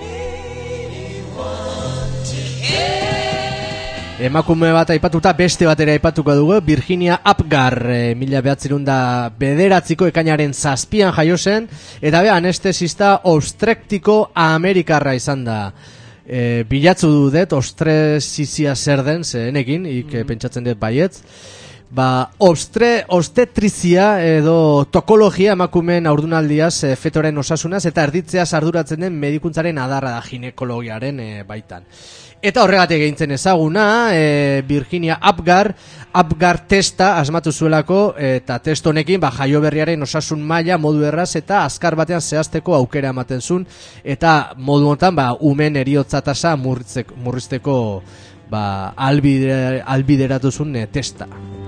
Emakume bat aipatuta beste bat ere aipatuko dugu, Virginia Apgar, e, mila behatzerun da bederatziko ekainaren zazpian jaio zen, eta beha anestesista ostrektiko amerikarra izan da. E, bilatzu dudet, ostrezizia zer den, zenekin, ik mm-hmm. pentsatzen dut baietz. Ba, ostre, ostetrizia edo tokologia emakumeen aurdunaldiaz e, fetoren osasunaz eta erditzeaz arduratzen den medikuntzaren adarra da ginekologiaren e, baitan. Eta horregatik egintzen ezaguna, e, Virginia Apgar, Apgar testa asmatu zuelako, eta test honekin ba, jaio berriaren osasun maila modu erraz eta azkar batean zehazteko aukera ematen zuen, eta modu honetan ba, umen eriotza tasa murrizteko ba, albide, albideratu zuen e, testa.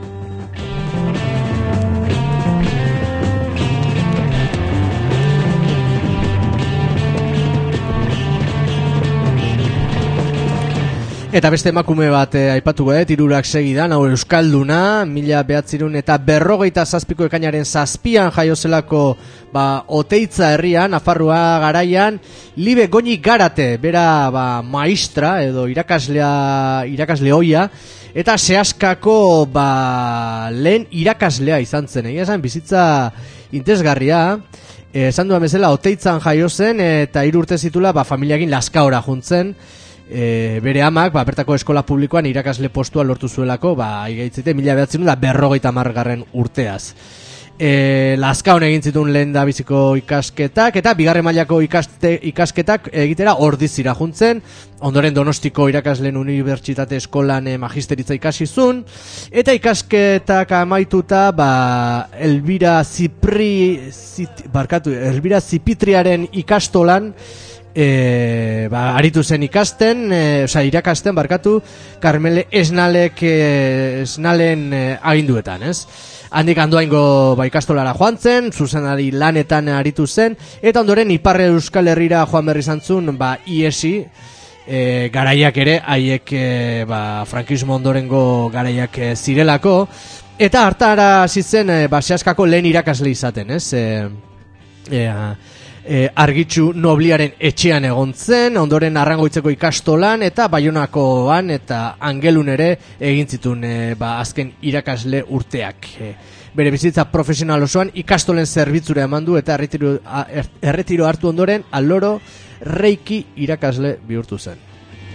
Eta beste emakume bat eh, aipatuko dut, hirurak segidan, hau euskalduna, mila behatzirun eta berrogeita zazpiko ekainaren zazpian jaiozelako ba, Oteitza herrian, Nafarroa garaian, Libe Goñi Garate, bera ba, maistra edo irakaslea, irakasle hoia, eta sehaskako ba, lehen irakaslea izan zen, egia esan bizitza interesgarria. Esan duan bezala Oteitzan jaio zen eta hiru urte zitula ba, familiakin Lazkaora juntzen. E, bere amak, ba, bertako eskola publikoan irakasle postua lortu zuelako, ba, igaitzite, mila behatzen da berrogeita hamargarren urteaz. E, Lazkaon egin zituen lehen da biziko ikasketak, eta bigarren mailako ikaste, ikasketak egitera Ordizira juntzen, ondoren Donostiko irakasleen unibertsitate eskolan e, magisteritza ikasi zuen, eta ikasketak amaituta, ba, Elbira Zipri, zit, barkatu, Elbira Zipitriaren ikastolan, e, ba, aritu zen ikasten, e, oza, irakasten, barkatu, Karmele Esnalek, e, Esnalen e, aginduetan, ez? Handik Andoaingo ba, ikastolara joan zen, zuzenari lanetan aritu zen, eta ondoren Ipar Euskal Herrira joan berri zantzun, ba, iesi, e, garaiak ere, haiek e, ba, frankismo ondorengo garaiak e, zirelako, eta hartara hasi zen e, ba, sehaskako lehen irakasle izaten, ez? E, e, e, argitxu nobliaren etxean egon zen, ondoren Arrangoitzeko ikastolan, eta Baionakoan eta Angelun ere egin zituen e, ba, azken irakasle urteak. E, bere bizitza profesional osoan ikastolen zerbitzura eman du eta erretiro, a, er, erretiro hartu ondoren aloro Reiki irakasle bihurtu zen.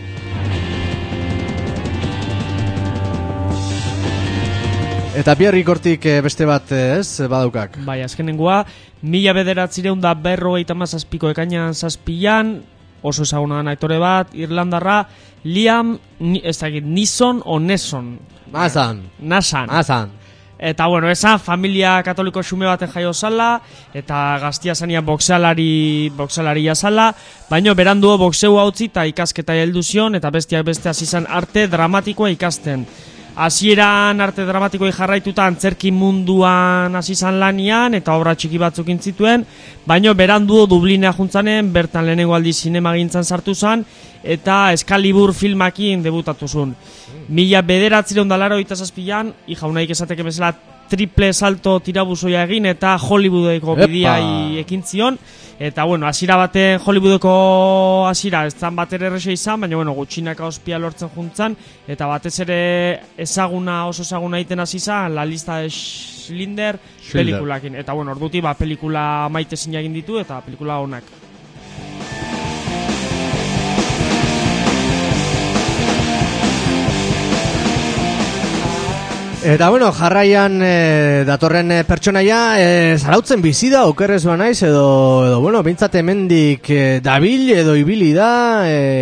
Eta biarrikortik beste bat ez, badaukak. Bai, azkenengoa, mila bederatzireun da berrogeita mazazpiko ekainan zazpian, oso ezaguna da aktore bat, Irlandarra, Liam, ez dakit, Neeson o Neeson? Nasan. Nasan. Nasan. Eta, bueno, esa familia katoliko xume baten jaio zala, eta gaztia zania boxealari, boxealaria zala, baino beranduo boxeu hautzi eta ikasketa heldu zion, eta bestiak beste hasi izan arte dramatikoa ikasten. Hasieran arte dramatikoei jarraituta antzerki munduan hasi izan lanian eta obra txiki batzuk zituen, baino beranduo Dublinea juntzanen, bertan lehenengo aldi zinemagintzan sartu zen, eta Excalibur filmakin debutatu zuen. Mila bederatzireun da laurogeita zazpian, ijaunaik esateke bezala triple salto tirabuzoia egin eta Hollywoodeko bidiai ekin zion. Eta, bueno, hasiera baten Hollywoodeko hasiera ez zan bat ere erresa izan, baina, bueno, gutxinaka ospia lortzen juntzan, eta batez ere ezaguna, oso ezaguna egiten hasi izan, La lista de Schindler pelikulakin. Eta, bueno, orduti, ba, pelikula maite zina egin ditu, eta pelikula honak. Eta bueno, jarraian e, datorren e, pertsonaia e, zarautzen bizi da, okerrez ba naiz, edo, edo bueno, bintzat hemendik e, dabil edo ibili da,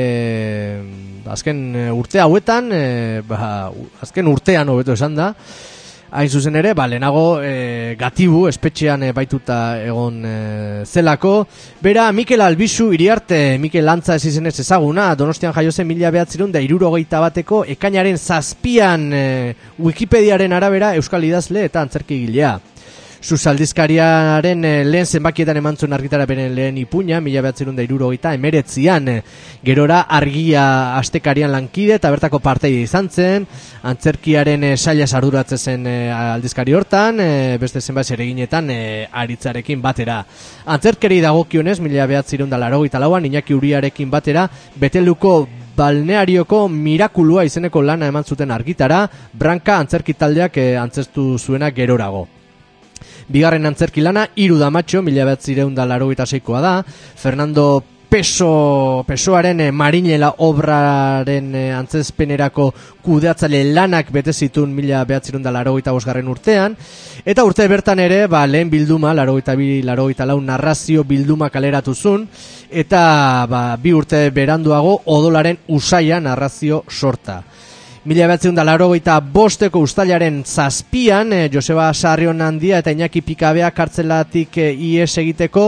e, azken e, urte hauetan, e, ba, azken urtean hobeto esan da, hain zuzen ere, ba, lehenago e, Gatibu espetxean e, baituta egon e, zelako. Bera, Mikel Albizu Iriarte, Mikel Antza ez izenez ezaguna, Donostian jaio zen mila bederatziehun eta hirurogeita bateko ekainaren zazpian e, Wikipediaren arabera euskal idazle eta antzerkigilea. Sus aldizkariaren e, lehen zenbakietan eman zuen argitarapenen lehen ipuña, mila bederatziehun eta hirurogeita hemeretzian, e, gerora argia astekarian lankide eta bertako parteia izan zen, antzerkiaren e, saila sarduratzen zen e, aldizkari hortan, e, beste zenbait zereginetan e, aritzarekin batera. Antzerkeri dagokionez, mila bederatziehun eta laurogeita lauan, Iñaki Uriarekin batera, Beteluko balnearioko Mirakulua izeneko lana eman zuten argitara, Branka antzerki taldeak e, antzestu zuena gerorago. Bigarren antzerki lana, Hiru Damatxo, mila bederatziehun eta laurogeita seikoa da, Fernando Peso, Pesoaren e, Marinela obraren e, antzezpenerako kudeatzaile lanak bete zituen mila bederatziehun eta laurogeita bosgarren urtean, eta urte bertan ere, ba, lehen bilduma, laurogeita bi, laurogeita lau narrazio bilduma kaleratu zuen, eta ba, bi urte beranduago Odolaren Usaia narrazio sorta. Mila bederatziehun eta laurogeita bosteko uztailaren zazpian, e, Joseba Sarrion Handia eta Iñaki Pikabea kartzelatik e, ihes egiteko,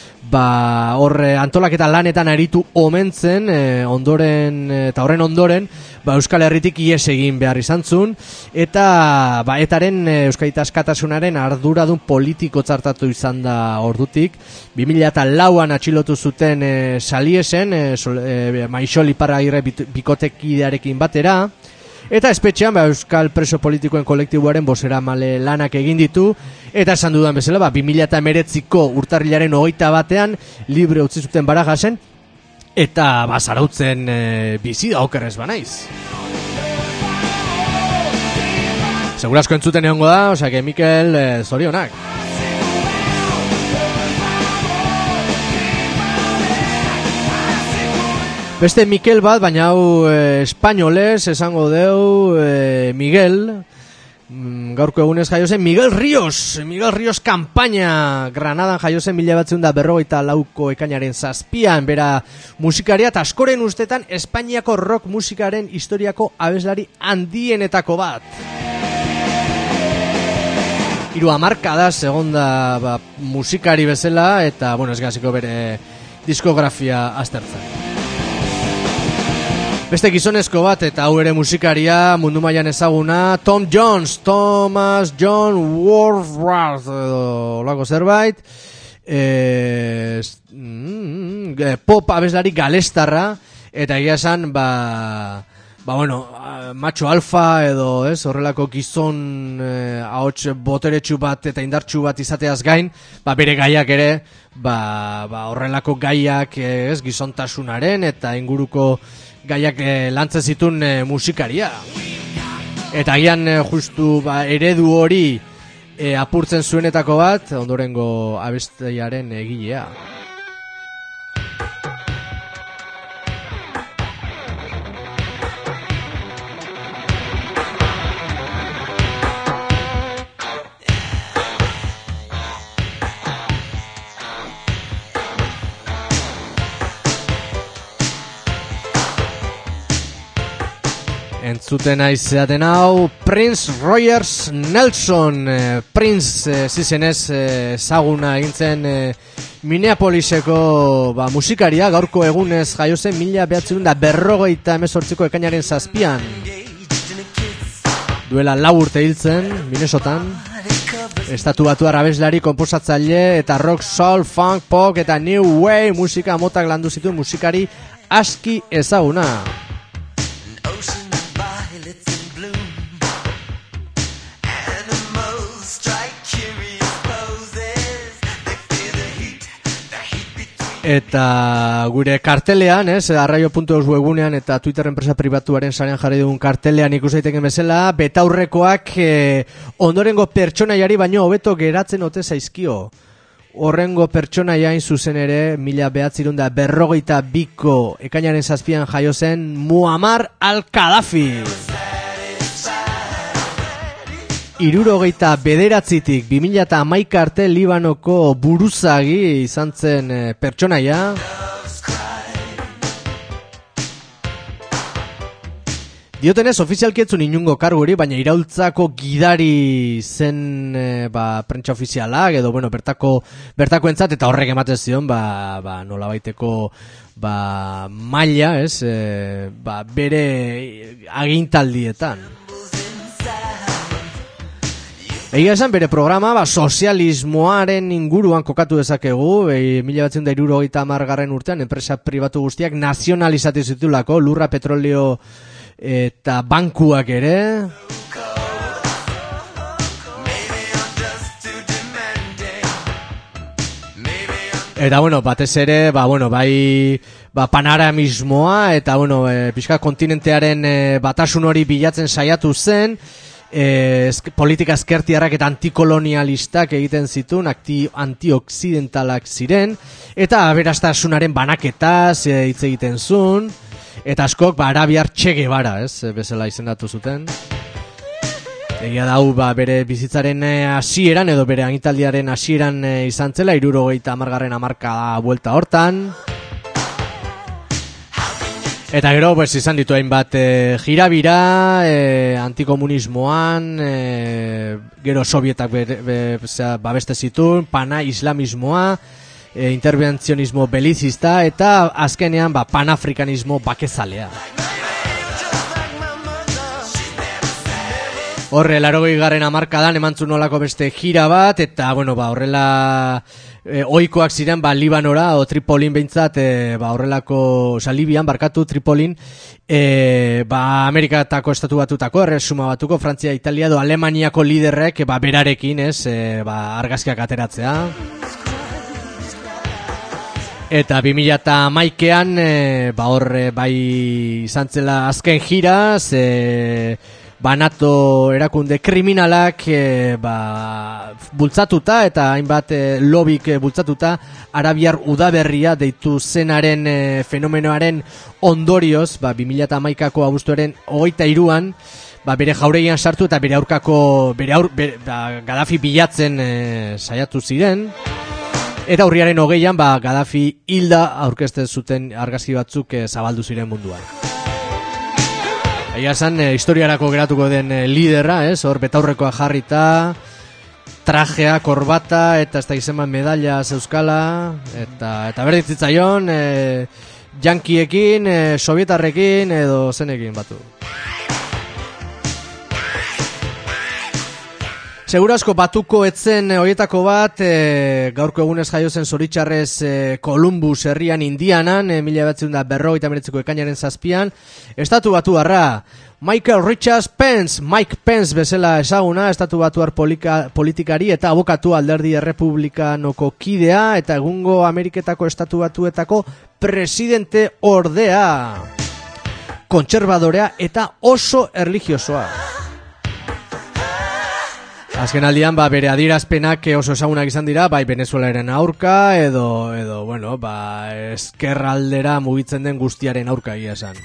ba, hor e, antolaketa lanetan aritu omen zen, e, ondoren, eta horren ondoren, ba, Euskal Herritik ihes egin behar izan zuen, eta ba, etaren e, Euskadita askatasunaren arduradun politiko txartatu izan da ordutik. bi mila lauan atxilotu zuten e, Saliesen, e, sol, e, Maixol Iparragirre bikotekidearekin batera, eta espetxean ba, Euskal Preso Politikoen kolektiboaren bozera male lanak egin ditu, eta esan dudan bezala, ba, bi mila hemeretziko urtarrilaren hogeita batean libre utzi zuten Baragasen, eta ba, zarautzen e, bizi da okerrez banaiz. Segurazko entzuten egongo da, osea que Mikel e, zorionak. Beste Mikel bat, baina hau e, espainolez esango deu e, Miguel, mm, gaurko egunez jaio zen Miguel Ríos, Miguel Ríos kanpaina, Granadan jaio zen mila batzen da berrogeita lauko ekainaren zazpian, bera musikaria eta askoren ustetan Espainiako rock musikaren historiako abeslari handienetako bat. Hiru hamarkadaz egon da ba, musikari bezala, eta bueno, ez gaziko bere diskografia aztertzen. Beste gizonezko bat, eta hau ere musikaria, mundu mailan ezaguna, Tom Jones, Thomas John Woodruff, edo olako zerbait, e, mm, pop abeslari galestarra, eta egia esan, ba, ba bueno, macho alfa edo, ez, horrelako gizon eh, ahots boteretsu bat eta indartsu bat izateaz gain, ba bere gaiak ere, ba, ba horrelako gaiak, ez, gizontasunaren eta inguruko gaiak eh, lantzen zituen eh, musikaria. Eta agian eh, justu ba, eredu hori eh, apurtzen zuenetako bat, ondorengo abestiaren egilea. Entzuten aizeaten hau, Prince Rogers Nelson, eh, Prince eh, zizenez ezaguna eh, egintzen eh, Minneapoliseko ba, musikaria, gaurko egunez jaio zen mila behatzen da berrogeita emezortziko ekainaren zazpian. Duela lau urte hiltzen, Minnesotan. Estatu batu abeslari, konposatzaile eta rock, soul, funk, pop eta new wave musika motak landu zituen musikari aski ezaguna. Eta gure kartelean, ez, arraio puntu eus webunean eta Twitter enpresa pribatuaren sarean jarri dugun kartelean ikus daiteken bezala, betaurrekoak eh, ondorengo pertsonaiari baino hobeto geratzen ote zaizkio. Horrengo pertsonaia hain zuzen ere, mila behatzirun da berrogeita biko ekainaren zazpian jaio zen Muammar al-Gaddafi. Hirurogeita bederatzitik bi mila eta hamaika arte Libanoko buruzagi izan zen e, pertsonaia. Diotenez, ofizialki etzun inungo karguri, baina iraultzako gidari zen e, ba, prentsa ofizialak, edo bueno, bertako, bertako entzat, eta horrek ematen zion, ba, ba, nola baiteko ba, maila, ez, e, ba, bere agintaldietan. Egia esan bere programa ba, sozialismoaren inguruan kokatu dezakegu, e, mila batzen da hirurogeita hamargarren urtean enpresa pribatu guztiak nazionalizatu zitulako, lurra, petrolio eta bankuak ere. Eta bueno, batez ere, ba, bueno, bai ba, panoramismoa eta bueno, e, pixka kontinentearen e, batasun hori bilatzen saiatu zen. Eh, politika ezkertiarrak eta antikolonialistak egiten zituen, antioksidentalak ziren, eta aberastasunaren banaketaz eh, hitz egiten zuen, eta askok ba, arabiar Che Guevara, ez, bezala izendatu zuten. Egia da hau ba, bere bizitzaren hasieran edo bere agintaldiaren hasieran eh, izan zela, hirurogeita hamargarren hamarka buelta hortan. Eta gero, pues, izan ditu hainbat e, jirabira, e, antikomunismoan, e, gero sovietak be, be, babeste zituen, pana-islamismoa, e, interbentzionismo belizista, eta azkenean ba, panafrikanismo bakezalea. Horre, larogei garren hamarkadan emantzun nolako beste jira bat, eta bueno, ba, horrela... E, oikoak ziren ba, Libanora o Tripolin behintzat e, ba, horrelako oza, Libian barkatu Tripolin e, ba, Amerikatako estatu batutako erresuma batuko Frantzia, Italia edo Alemaniako liderrek ba, berarekin ez e, ba, argazkiak ateratzea. Eta bi mila eta hamaikean e, ba, horre bai izan zela azken jira ze ba, NATO erakunde kriminalak e, ba, bultzatuta eta hainbat e, lobik e, bultzatuta arabiar udaberria deitu zenaren e, fenomenoaren ondorioz, ba, bi mila eta hamaikako abuztuaren hogeita hiruan ba, bere jauregian sartu eta bere aurkako bere aur, bere, ba, Gaddafi bilatzen e, saiatu ziren. Eta urriaren hogeian ba, Gaddafi hilda aurkezten zuten argazki batzuk e, zabaldu ziren munduan. Egia esan, e, historiarako geratuko den e, liderra, ez, hor betaurrekoa jarrita, trajea, korbata, eta ez da izeman medalla zeuskala, eta, eta berditzitzaion, e, jankiekin, e, sovietarrekin, edo zenekin batu. Segurazko batuko etzen horietako bat, e, gaurko egunez jaio zen zoritxarrez e, Columbus herrian Indianan, e, mila batzen da berrogeita meretziko ekainaren zazpian, estatu batu harra, Michael Richards Pence, Mike Pence bezala ezaguna, estatu batuar polika, politikari eta abokatu alderdi errepublikanoko kidea, eta egungo Ameriketako estatu batuetako presidente ordea, kontserbadorea eta oso erlijiosoa. Azken aldian, ba, bere adierazpenak oso ezagunak izan dira, bai Venezuelaren aurka, edo, edo, bueno, ba, eskerraldera mugitzen den guztiaren aurka egia esan.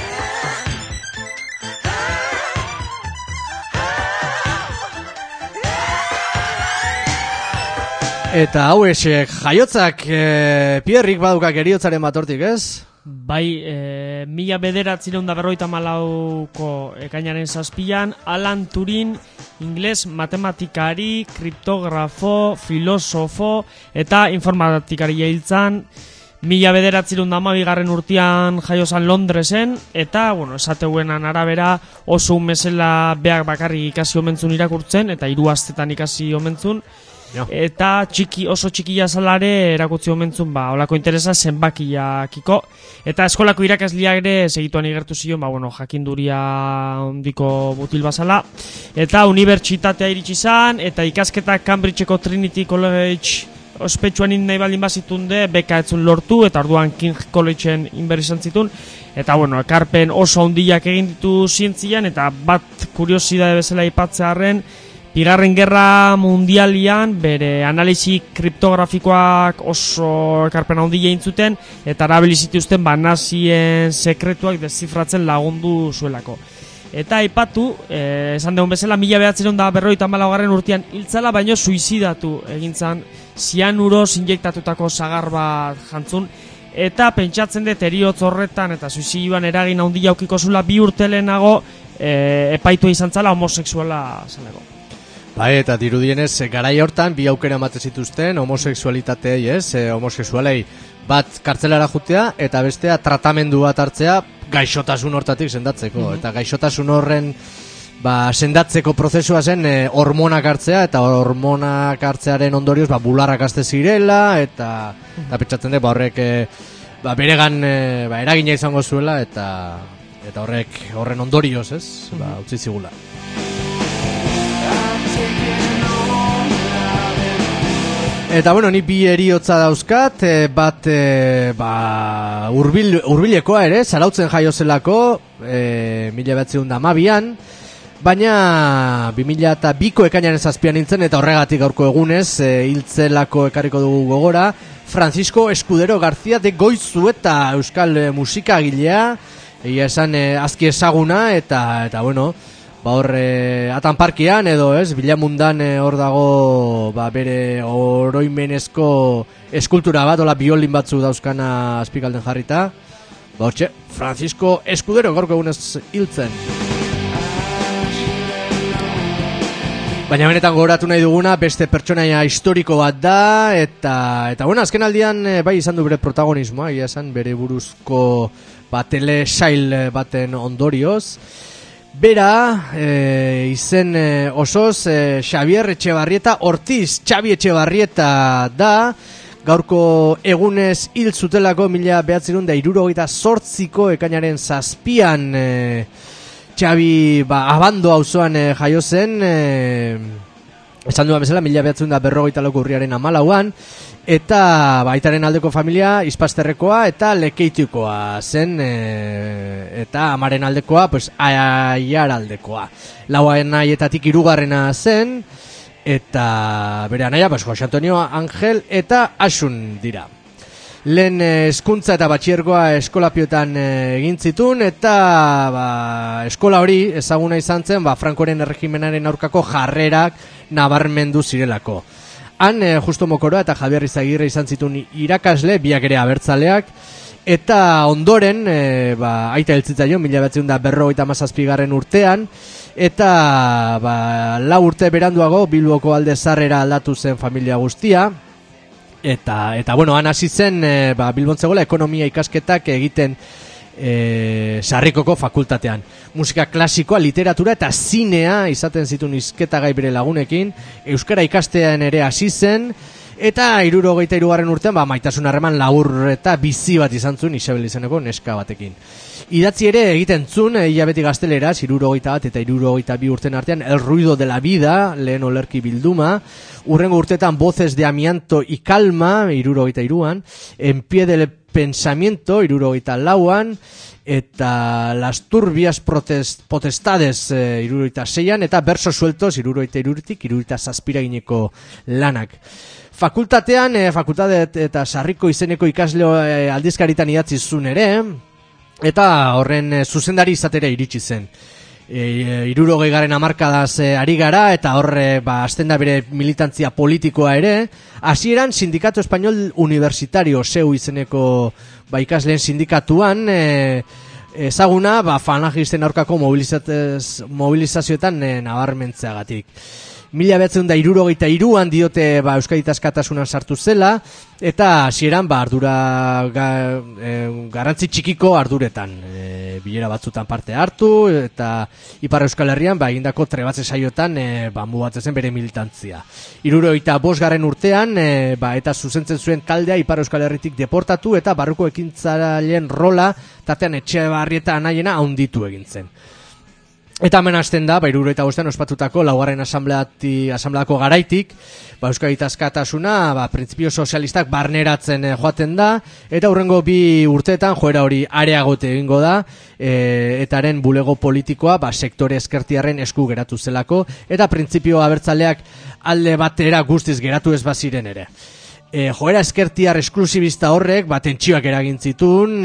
Eta hau esek, jaiotzak, e, Pierrik badukak eriotzaren bat hortik, ez? Bai, e, mila bederatzireun da berroita malauko ekainaren zazpian, Alan Turing, ingles matematikari, kriptografo, filosofo eta informatikari hiltzan, mila bederatzireun da hamabigarren urtean jaiozan Londresen, eta, bueno, esateuenan arabera oso umezela beak bakarrik ikasi omentzun irakurtzen, eta hiru astetan ikasi omentzun, no. Eta txiki, oso txikia zalare erakutzi omentzun, ba, olako interesa zenbakiakiko, eta eskolako irakasliak ere segituan igertu zion, ba, bueno, jakinduria ondiko butil bazala, eta unibertsitatea iritsi zan, eta ikasketak Cambridgeko Trinity College ospetsuan nahi baldin bazitunde, beka etzun lortu, eta orduan King Collegeen inberri izan zitun, eta, bueno, ekarpen oso handiak egin ditu zientzian, eta bat kuriosidade bezala ipatzearren, Bigarren Gerra Mundialian bere analisi kriptografikoak oso ekarpen handia egin zuten eta erabili zituzten ba nazien sekretuak deszifratzen lagundu zuelako. Eta aipatu, eh, esan dugun bezala, mila bederatziehun eta berrogeita hamalaugarren urtean hiltzala, baino suizidatu egin zan zianuroz injektatutako sagar bat jantzun, eta pentsatzen dut eriotz horretan eta suizidioan eragin handia aukiko zula bi urte lehenago eh, epaitua izan zala homosexuala zelako. Bai, eta dirudienez, garai hortan bi aukera ematen zituzten homosexualitatei, ez? E, homosexualei bat kartzelara jutea eta bestea tratamendu bat hartzea gaixotasun hortatik sendatzeko. Mm-hmm. Eta gaixotasun horren ba, sendatzeko prozesua zen e, hormonak hartzea, eta hormonak hartzearen ondorioz ba, bularrak azte zirela, eta, mm-hmm. eta pentsatzen dut ba, horrek e, ba, beregan e, ba, eragina izango zuela, eta, eta horrek horren ondorioz, ez? Mm-hmm. Ba, utzi zigula. Eta bueno, ni bi eriotza dauzkat, e, bat e, ba, urbil, urbilekoa ere, Zarautzen jaio zelako, e, mila bederatziehun eta hamabian, baina bi mila biko ekainaren zazpian hiltzen, eta horregatik gaurko egunez, e, hiltzelako ekarriko dugu gogora, Francisco Escudero García de Goizueta, euskal e, musikagilea, egia esan e, azki ezaguna, eta, eta bueno, ba hor e, atan parkian edo ez, Bilamundan e, hor dago ba, bere oroimenezko eskultura bat, ola biolin batzu dauzkana azpikalden jarrita. Ba hortxe, Francisco Escudero gaurko egunez hiltzen. Baina benetan gogoratu nahi duguna beste pertsonaia historiko bat da, eta, eta bueno, azken aldian e, bai izan du bere protagonismoa, egia esan bere buruzko ba, telesail baten ondorioz. Bera, e, izen e, osoz, e, Xavier Etxebarrieta Ortiz, Xavi Etxebarrieta da, gaurko egunez hil zutelako mila bederatziehun eta hirurogeita zortziko ekainaren zazpian, e, Xavi ba, Abando auzoan e, jaio zen, e, esan duan bezala mila bederatziehun eta berrogeita lauko urriaren hamalauan, eta baitaren aldeko familia Izpasterrekoa eta Lekeitikoa zen, e, eta amaren aldekoa pues, aiar aldekoa. Lauan aietatik hirugarrena zen, eta bere anaia pues, Jose Antonio Angel eta Asun dira. Lehen hezkuntza eta batxiergoa eskolapioetan egin zitun, eta ba, eskola hori ezaguna izan zen ba, Frankoren erregimenaren aurkako jarrerak nabarmendu zirelako. Han, eh, Justo Mokoroa eta Javier Izagirre izan zituen irakasle, biak ere abertzaleak, Eta ondoren, e, ba, aita hiltzitzaio, mila bederatziehun eta berrogeita hamazazpigarren urtean, eta ba, lau urte beranduago Bilboko Alde Zaharrera aldatu zen familia guztia, eta, eta bueno, han hasi zen e, ba, Bilbon zegoela ekonomia ikasketak egiten e, Sarrikoko fakultatean. Musika klasikoa, literatura eta zinea izaten zituen hizketagai bere lagunekin, euskara ikastean ere hasi zen, eta hirurogeita hirugarren urtean ba, maitasun harreman labur eta bizi bat izan zuen Isabel izeneko neska batekin. Idatzi ere egiten zuen, hilabeti gazteleraz, hirurogeita bat eta hirurogeita bi urten artean, El ruido de la vida, lehen olerki bilduma, urrengo urtetan Voces de amianto y calma, hirurogeita hiruan, En pie del pensamiento, hirurogeita lauan, eta Las turbias protest, potestades, e, hirurogeita seian, eta Versos sueltos, hirurogeita hiruretik, hirurogeita zazpiragineko lanak. Fakultatean, e, fakultate eta Sarriko izeneko ikasleo e, aldizkaritan idatzi zuen ere, eta horren e, zuzendari izatera iritsi zen. E, hirurogei garen hamarkadaz e, ari gara, eta horre ba, azten da bere militantzia politikoa ere. Hasieran Sindikato Espainol Universitario seu izeneko ba, ikasleen sindikatuan, e, ezaguna ba, fanagisten aurkako mobilizazioetan e, nabarmentzeagatik. Mila behatzen da hirurogeita hiruan diote ba, Euskadi askatasunan sartu zela, eta hasieran ba, ardura ga, e, garrantzi txikiko arduretan e, bilera batzutan parte hartu, eta Ipar Euskal Herrian ba, egindako trebatze saioetan e, ba, mugatzen zen bere militantzia. hirurogeita bost garren urtean e, ba, eta zuzentzen zuen taldea Ipar Euskal Herritik deportatu, eta barruko ekintzaileen rola tatean Etxebarrieta anaiena handitu egin zen. Eta hemen hasten da, ba, hirurogeita bostean ospatutako laugarren asambleako garaitik, ba, Euskadi askatasuna, ba, printzipio sozialistak barneratzen eh, joaten da, eta hurrengo bi urteetan joera hori areagote egingo da, e, etaren bulego politikoa ba, sektore ezkertiarren esku geratu zelako, eta printzipio abertzaleak alde batera guztiz geratu ez baziren ere. E, joera eskertiar esklusibista horrek ba, tentsioak eragin zituen,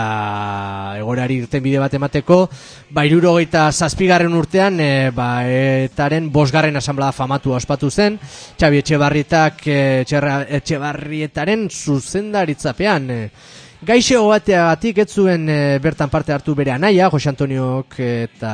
eta egorari irten bide bat emateko, ba, hirurogeita zazpigarren urtean e, ba, etaren bosgarren asamblea famatua ospatu zen, Xabi Etxebarrietak e, Etxebarrietaren zuzendaritzapean. E, Gaixo bateagatik ez zuen e, bertan parte hartu bere anaia, Jose Antoniok eta...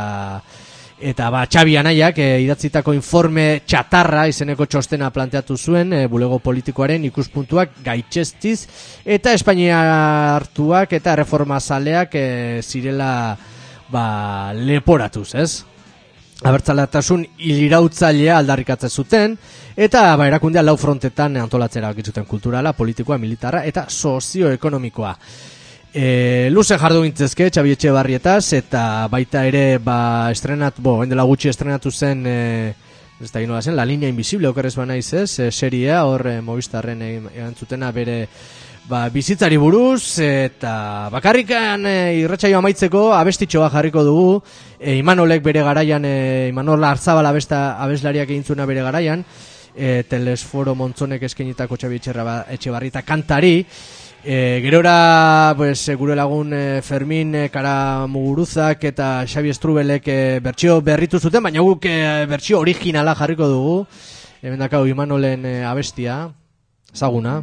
Eta ba, Xabi anaiak e, idatzitako informe txatarra izeneko txostena planteatu zuen e, bulego politikoaren ikuspuntuak gaitxestiz, eta Espainia hartuak eta reformazaleak e, zirela ba, leporatuz, ez? Abertzaletasun ilirautzailea aldarrikatzen zuten, eta ba, erakundea lau frontetan antolatzera zuten: kulturala, politikoa, militarra eta sozioekonomikoa. E, luze jardu gintzezke Xabi Etxebarrietaz, eta baita ere ba, estrenat, bo, endela gutxi estrenatu zen e, ez da ginola zen, La Línea Invisible okerrez banaiz ez, e, seria hor e, Movistarren egan zutena bere ba, bizitzari buruz, eta bakarrikan e, irratsaio amaitzeko abestitxoa jarriko dugu, e, Imanolek bere garaian, e, Imanol Arzabal abesta, abeslariak egin zuena bere garaian, e, Telesforo Montzonek eskenitako Xabi Etxebarrieta kantari. E, gerora pues, gure lagun e, Fermin e, Kara Muguruzak eta Xabi Estrubelek e, bertsio berritu zuten, baina guk e, bertsio originala jarriko dugu. Hemen dakau Imanolen e, abestia, ezaguna.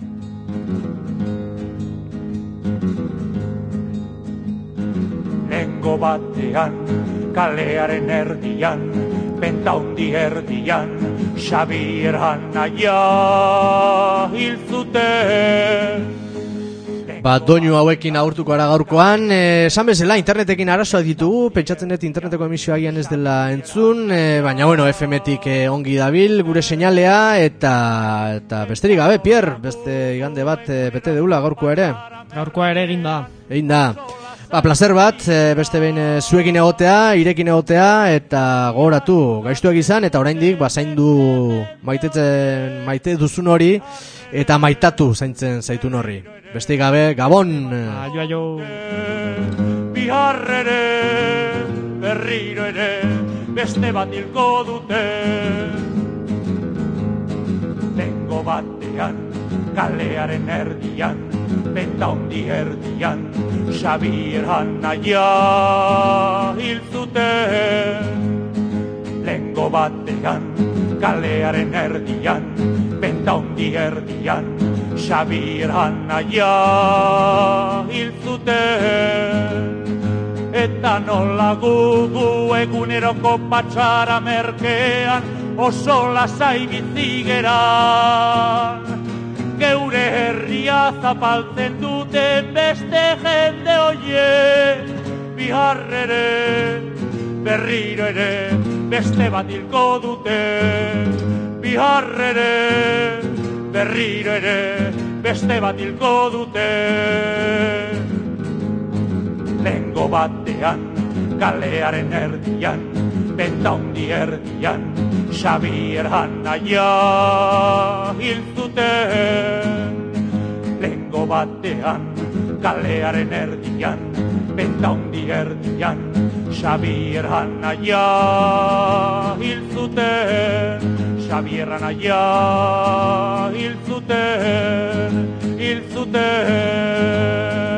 Lengo batean, kalearen erdian, benta hundi erdian, Xabier anaia hil zuten. Ba, doinu hauekin agurtuko ara gaurkoan, eh, esan bezala internetekin arazoak ditugu, pentsatzen dut interneteko emisioa agian ez dela entzun, eh, baina bueno, F M-tik eh, ongi dabil gure seinalea, eta eta besterik gabe, Pierre, beste igande bat eh, bete deula gaurkoa ere. Gaurkoa ere egin da. Egin da. Ba, placer bat, eh, beste behin eh, zuekin egotea, irekin egotea, eta gogoratu, gaiztuak izan, eta oraindik ba, zaindu maitetzen, maite duzun hori, eta maitatu zaintzen zaitun horri. Beste gabe, Gabon! Aio, aio! Biharrere, berriro ere, beste bat hilko dute. Lengo batean, kalearen erdian, benta hundi erdian, Xabier anaia hil zuten. Lengo batean, kalearen erdian, benta hundi erdian, Xabier anaia hil zuten. Eta nola gugu eguneroko patxara merkean oso lasai bizigeran. Geure herria zapaltzen duten beste jende oie, biharrere, berriro ere, beste bat hilko dute. Biharrere, berriro ere, beste bat hilko dute. Lengo batean, kalearen erdian, benta hundi erdian, Xabier anaia hil zuten. Lengo batean, kalearen erdian, benta hundi erdian, Xabier anaia hil zuten. Xabier anaia hil zuten, hil zuten.